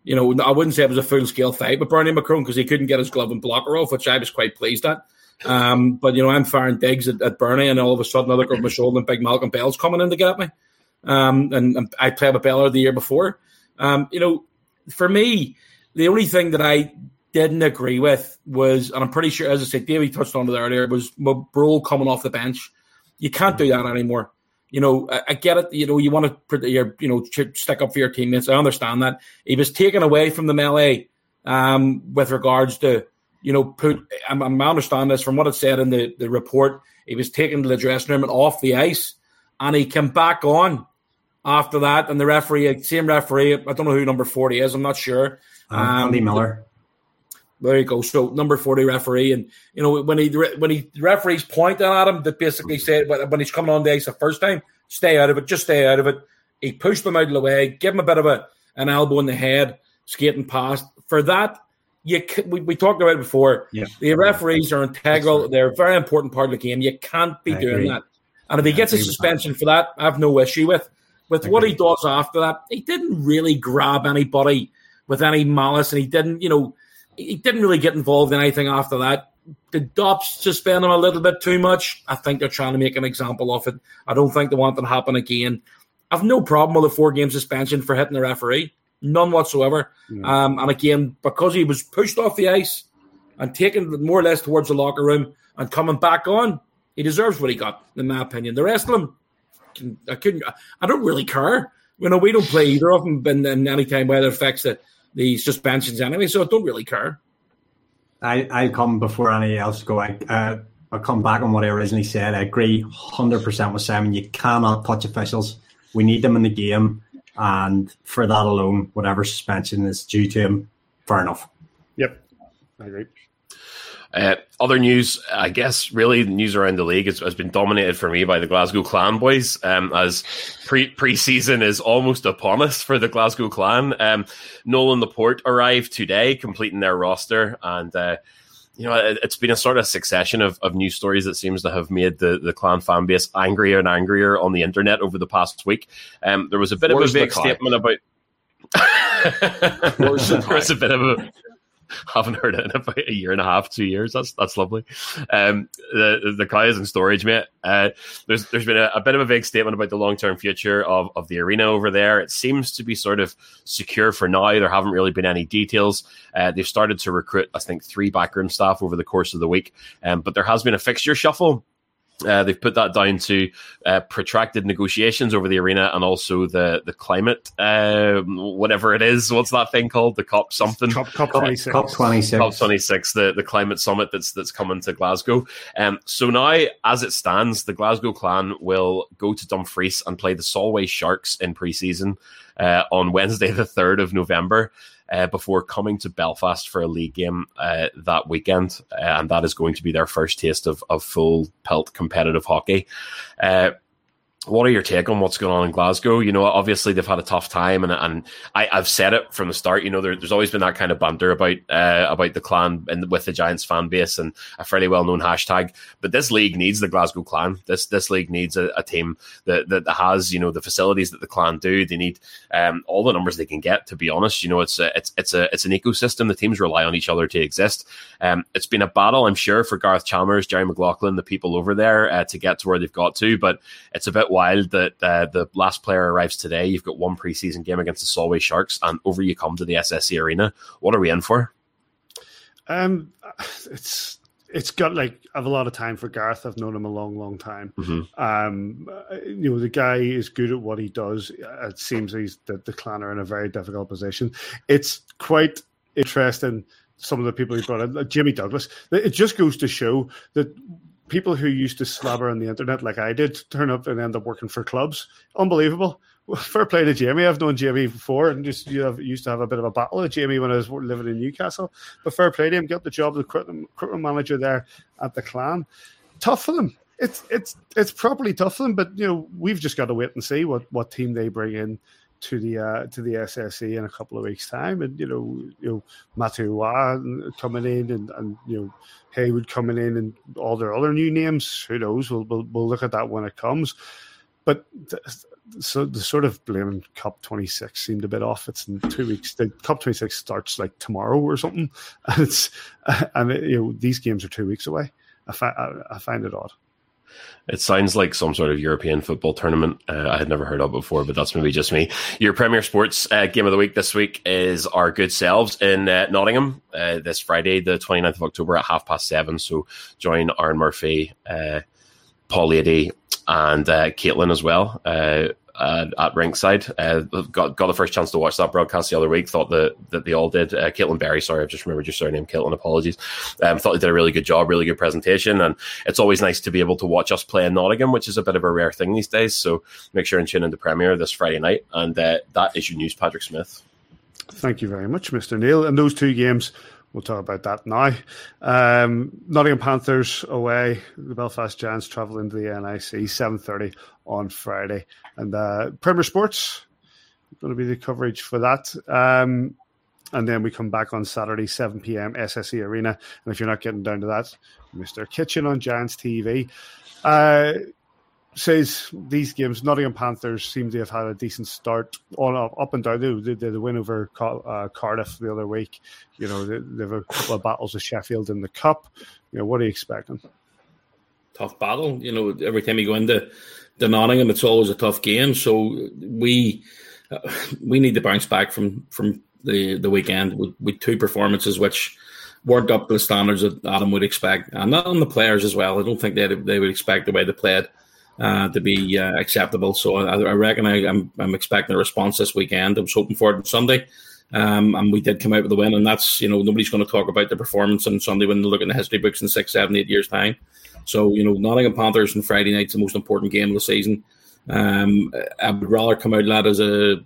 You know, I wouldn't say it was a full-scale fight with Bernie McCrone because he couldn't get his glove and blocker off, which I was quite pleased at. But, you know, I'm firing digs at Bernie, and all of a sudden I look over my shoulder and big Malcolm Bell's coming in to get me. And I played with Beller the year before. You know, for me, the only thing that I didn't agree with was, and I'm pretty sure, as I said, Davey touched on it earlier, was Brule coming off the bench. You can't do that anymore. You know, I get it. You know, you want to put your, you know, stick up for your teammates. I understand that. He was taken away from the melee with regards to, you know, I understand this from what it said in the report. He was taken to the dressing room and off the ice, and he came back on after that. And the referee, same referee, I don't know who number 40 is. I'm not sure. Andy Miller. There you go. So number 40 referee, and you know when the referees pointing at him, that basically said when he's coming on the ice the first time, stay out of it, just stay out of it. He pushed him out of the way, give him a bit of an elbow in the head, skating past. For that, we talked about it before. Yeah. The referees are integral; they're a very important part of the game. You can't be doing that. And if he gets a suspension for that, I have no issue with what he does after that. He didn't really grab anybody with any malice, and he didn't really get involved in anything after that. Did Dops suspend him a little bit too much? I think they're trying to make an example of it. I don't think they want it to happen again. I've no problem with a 4-game suspension for hitting the referee. None whatsoever. And again, because he was pushed off the ice and taken more or less towards the locker room and coming back on, he deserves what he got, in my opinion. The rest of them, I don't really care. You know, we don't play either of them in any time where it affects the suspensions anyway, so I don't really care. I'll come before any else go. I'll come back on what I originally said. I agree 100% with Simon. You cannot touch officials. We need them in the game, and for that alone, whatever suspension is due to him, fair enough. Yep, I agree. Other news, I guess, really the news around the league has been dominated for me by the Glasgow Clan boys, as pre-season is almost upon us for the Glasgow Clan. Nolan Laporte arrived today, completing their roster, and you know, it's been a sort of succession of news stories that seems to have made the Clan fan base angrier and angrier on the internet over the past week. There was a bit of a big statement about... There was a bit of a... Haven't heard it in about a year and a half, 2 years. That's lovely. The car is in storage, mate. There's been a bit of a big statement about the long-term future of the arena over there. It seems to be sort of secure for now. There haven't really been any details. They've started to recruit, I think, 3 backroom staff over the course of the week. But there has been a fixture shuffle. They've put that down to protracted negotiations over the arena and also the climate, whatever it is. What's that thing called? The COP something? COP 26. COP 26. COP 26, the climate summit that's coming to Glasgow. So now, as it stands, the Glasgow Clan will go to Dumfries and play the Solway Sharks in pre-season on Wednesday the 3rd of November. Before coming to Belfast for a league game that weekend. And that is going to be their first taste of full pelt competitive hockey. What are your take on what's going on in Glasgow? You know, obviously they've had a tough time, and I've said it from the start. You know, there's always been that kind of banter about the Clan and with the Giants fan base and a fairly well known hashtag. But this league needs the Glasgow Clan. This league needs a team that has, you know, the facilities that the Clan do. They need all the numbers they can get. To be honest, you know, it's an ecosystem. The teams rely on each other to exist. It's been a battle, I'm sure, for Gareth Chalmers, Jerry McLaughlin, the people over there to get to where they've got to. But it's a bit wild that the last player arrives today. You've got one preseason game against the Solway Sharks, and over you come to the SSE Arena. What are we in for? It's got, like, I have a lot of time for Gareth. I've known him a long time. Mm-hmm. You know, the guy is good at what he does. It seems that the Clan are in a very difficult position. It's quite interesting, some of the people he brought in, like Jimmy Douglas. It just goes to show that people who used to slobber on the internet like I did turn up and end up working for clubs. Unbelievable. Well, fair play to Jamie. I've known Jamie before and used to have a bit of a battle with Jamie when I was living in Newcastle. But fair play to him. Got the job of the recruitment manager there at the Clan. Tough for them. It's properly tough for them. But you know, we've just got to wait and see what team they bring in to the SSE in a couple of weeks' time, and you know Matthew coming in, and you know Haywood coming in, and all their other new names. Who knows? We'll look at that when it comes. But so the sort of blaming Cup 26 seemed a bit off. It's in 2 weeks. The Cup 26 starts like tomorrow or something, and these games are 2 weeks away. I find it odd. It sounds like some sort of European football tournament I had never heard of before, but that's maybe just me. Your Premier Sports game of the week this week is our good selves in Nottingham this Friday, the 29th of October at 7:30. So join Aaron Murphy, Paul Lady, and Caitlin as well at ringside. Got the first chance to watch that broadcast the other week. Thought that they all did. Caitlin Berry, sorry, I've just remembered your surname, Caitlin, apologies. Thought they did a really good job, really good presentation, and it's always nice to be able to watch us play in Nottingham, which is a bit of a rare thing these days. So make sure and tune into Premier this Friday night, and that is your news, Patrick Smith. Thank you very much, Mr. Neil. And those 2 games, we'll talk about that now. Nottingham Panthers away. The Belfast Giants travel into the NIC, 7:30 on Friday. And Premier Sports, going to be the coverage for that. And then we come back on Saturday, 7 p.m, SSE Arena. And if you're not getting down to that, Mr. Kitchen on Giants TV. Says these games, Nottingham Panthers seem to have had a decent start on up and down. They did the win over Cardiff the other week. They have a couple of battles with Sheffield in the Cup. What are you expecting? Tough battle. Every time you go into the Nottingham, it's always a tough game. So we need to bounce back from the weekend with 2 performances which weren't up to the standards that Adam would expect, and not on the players as well. I don't think they would expect the way they played to be acceptable. So I reckon I'm expecting a response this weekend. I was hoping for it on Sunday, and we did come out with a win. And that's nobody's going to talk about the performance on Sunday when they look in the history books in 6, 7, 8 years' time. So Nottingham Panthers on Friday night's the most important game of the season. I would rather come out of that as a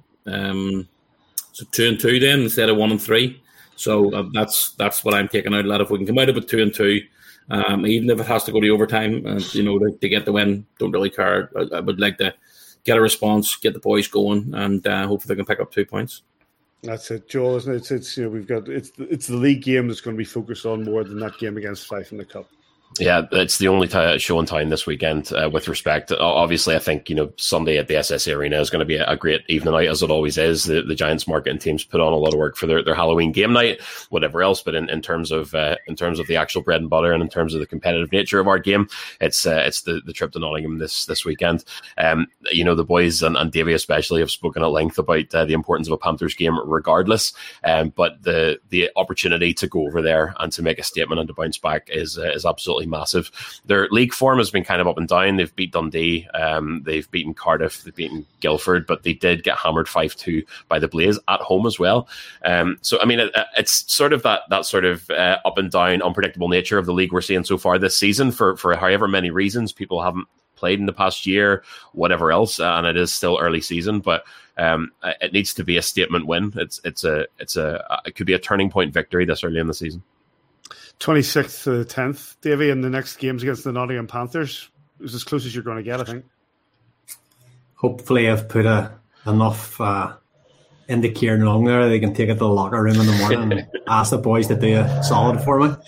2-2 then instead of 1-3. So that's what I'm taking out of that. If we can come out of it 2-2. Even if it has to go to overtime, to get the win, don't really care. I would like to get a response, get the boys going, and hopefully they can pick up 2 points. That's it, Joel, isn't it? It's we've got it's the league game that's going to be focused on more than that game against Fife in the Cup. Yeah, it's the only show in town this weekend with respect. Obviously, I think, Sunday at the SSE Arena is going to be a great evening out, as it always is. The Giants marketing teams put on a lot of work for their Halloween game night, whatever else. But in terms of the actual bread and butter and in terms of the competitive nature of our game, it's the trip to Nottingham this weekend. The boys and Davey especially have spoken at length about the importance of a Panthers game regardless. But the opportunity to go over there and to make a statement and to bounce back is absolutely massive. Their league form has been kind of up and down. They've beat Dundee, they've beaten Cardiff, they've beaten Guildford, but they did get hammered 5-2 by the Blaze at home as well. So I mean, it's sort of that sort of up and down, unpredictable nature of the league we're seeing so far this season for however many reasons. People haven't played in the past year, whatever else, and it is still early season, but it needs to be a statement win. It could be a turning point victory this early in the season. 26th to the 10th, Davey, and the next games against the Nottingham Panthers is as close as you're going to get, I think. Hopefully I've put enough into Kieran Long there. They can take it to the locker room in the morning and ask the boys to do a solid for me.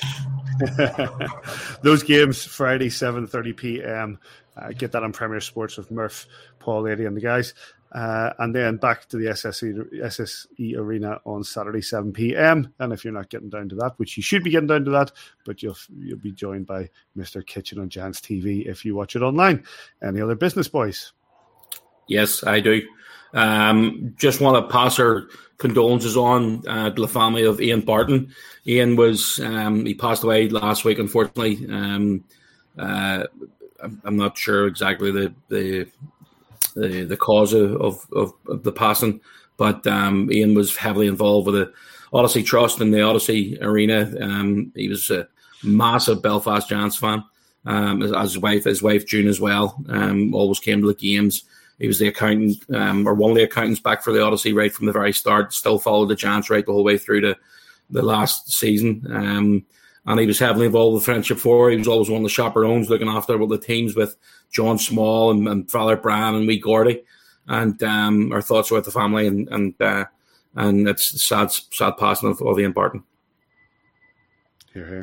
Those games, Friday, 7:30 p.m. Get that on Premier Sports with Murph, Paul Lady and the guys. And then back to the SSE Arena on Saturday, 7 p.m. And if you're not getting down to that, which you should be getting down to that, but you'll be joined by Mr. Kitchen on Giants TV if you watch it online. Any other business, boys? Yes, I do. Just want to pass our condolences on to the family of Ian Barton. Ian was he passed away last week, unfortunately. I'm not sure exactly the cause of the passing, but Ian was heavily involved with the Odyssey Trust and the Odyssey Arena. He was a massive Belfast Giants fan, as his wife June as well. Always came to the games. He was the accountant, or one of the accountants back for the Odyssey right from the very start. Still followed the Giants right the whole way through to the last season. And he was heavily involved with Friendship 4. He was always one of the chaperones looking after all the teams with John Small and Father Bran and Wee Gordy. And our thoughts are with the family, and it's a sad passing of Ian Barton. Here.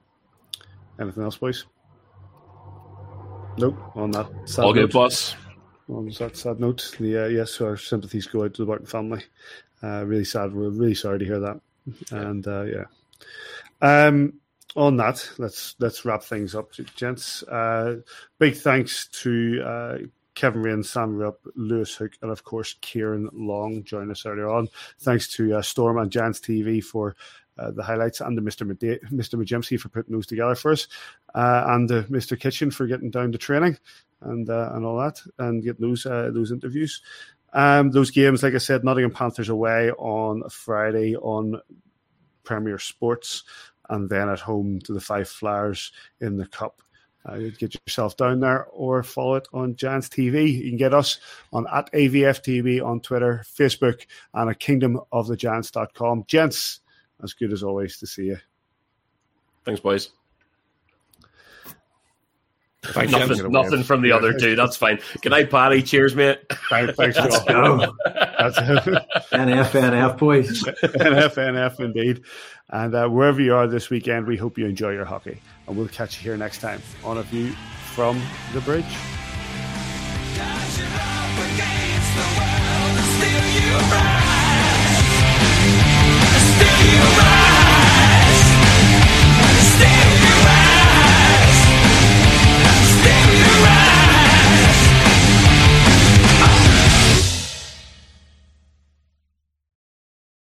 Anything else, boys? Nope, on that. All good, boss. on that sad note, yes, our sympathies go out to the Barton family. Really sad. We're really sorry to hear that. And on that, let's wrap things up, gents. Big thanks to Kevin Rain, Sam Rupp, Lewis Hook, and of course Kieran Long joined us earlier on. Thanks to Storm and Giants TV for the highlights, and to Mr. Majemski for putting those together for us, and Mr. Kitchen for getting down to training and all that, and getting those interviews. Those games, like I said, Nottingham Panthers away on Friday on Premier Sports, and then at home to the Five Flyers in the Cup. Get yourself down there or follow it on Giants TV. You can get us on @AVFTV on Twitter, Facebook, and at kingdomofthegiants.com. Gents, as good as always to see you. Thanks, boys. Nothing from the other two. That's fine. Good night, Paddy. Cheers, mate. Thanks. Let's go. That's NF, boys. NF, indeed. And wherever you are this weekend, we hope you enjoy your hockey. And we'll catch you here next time on A View from the Bridge.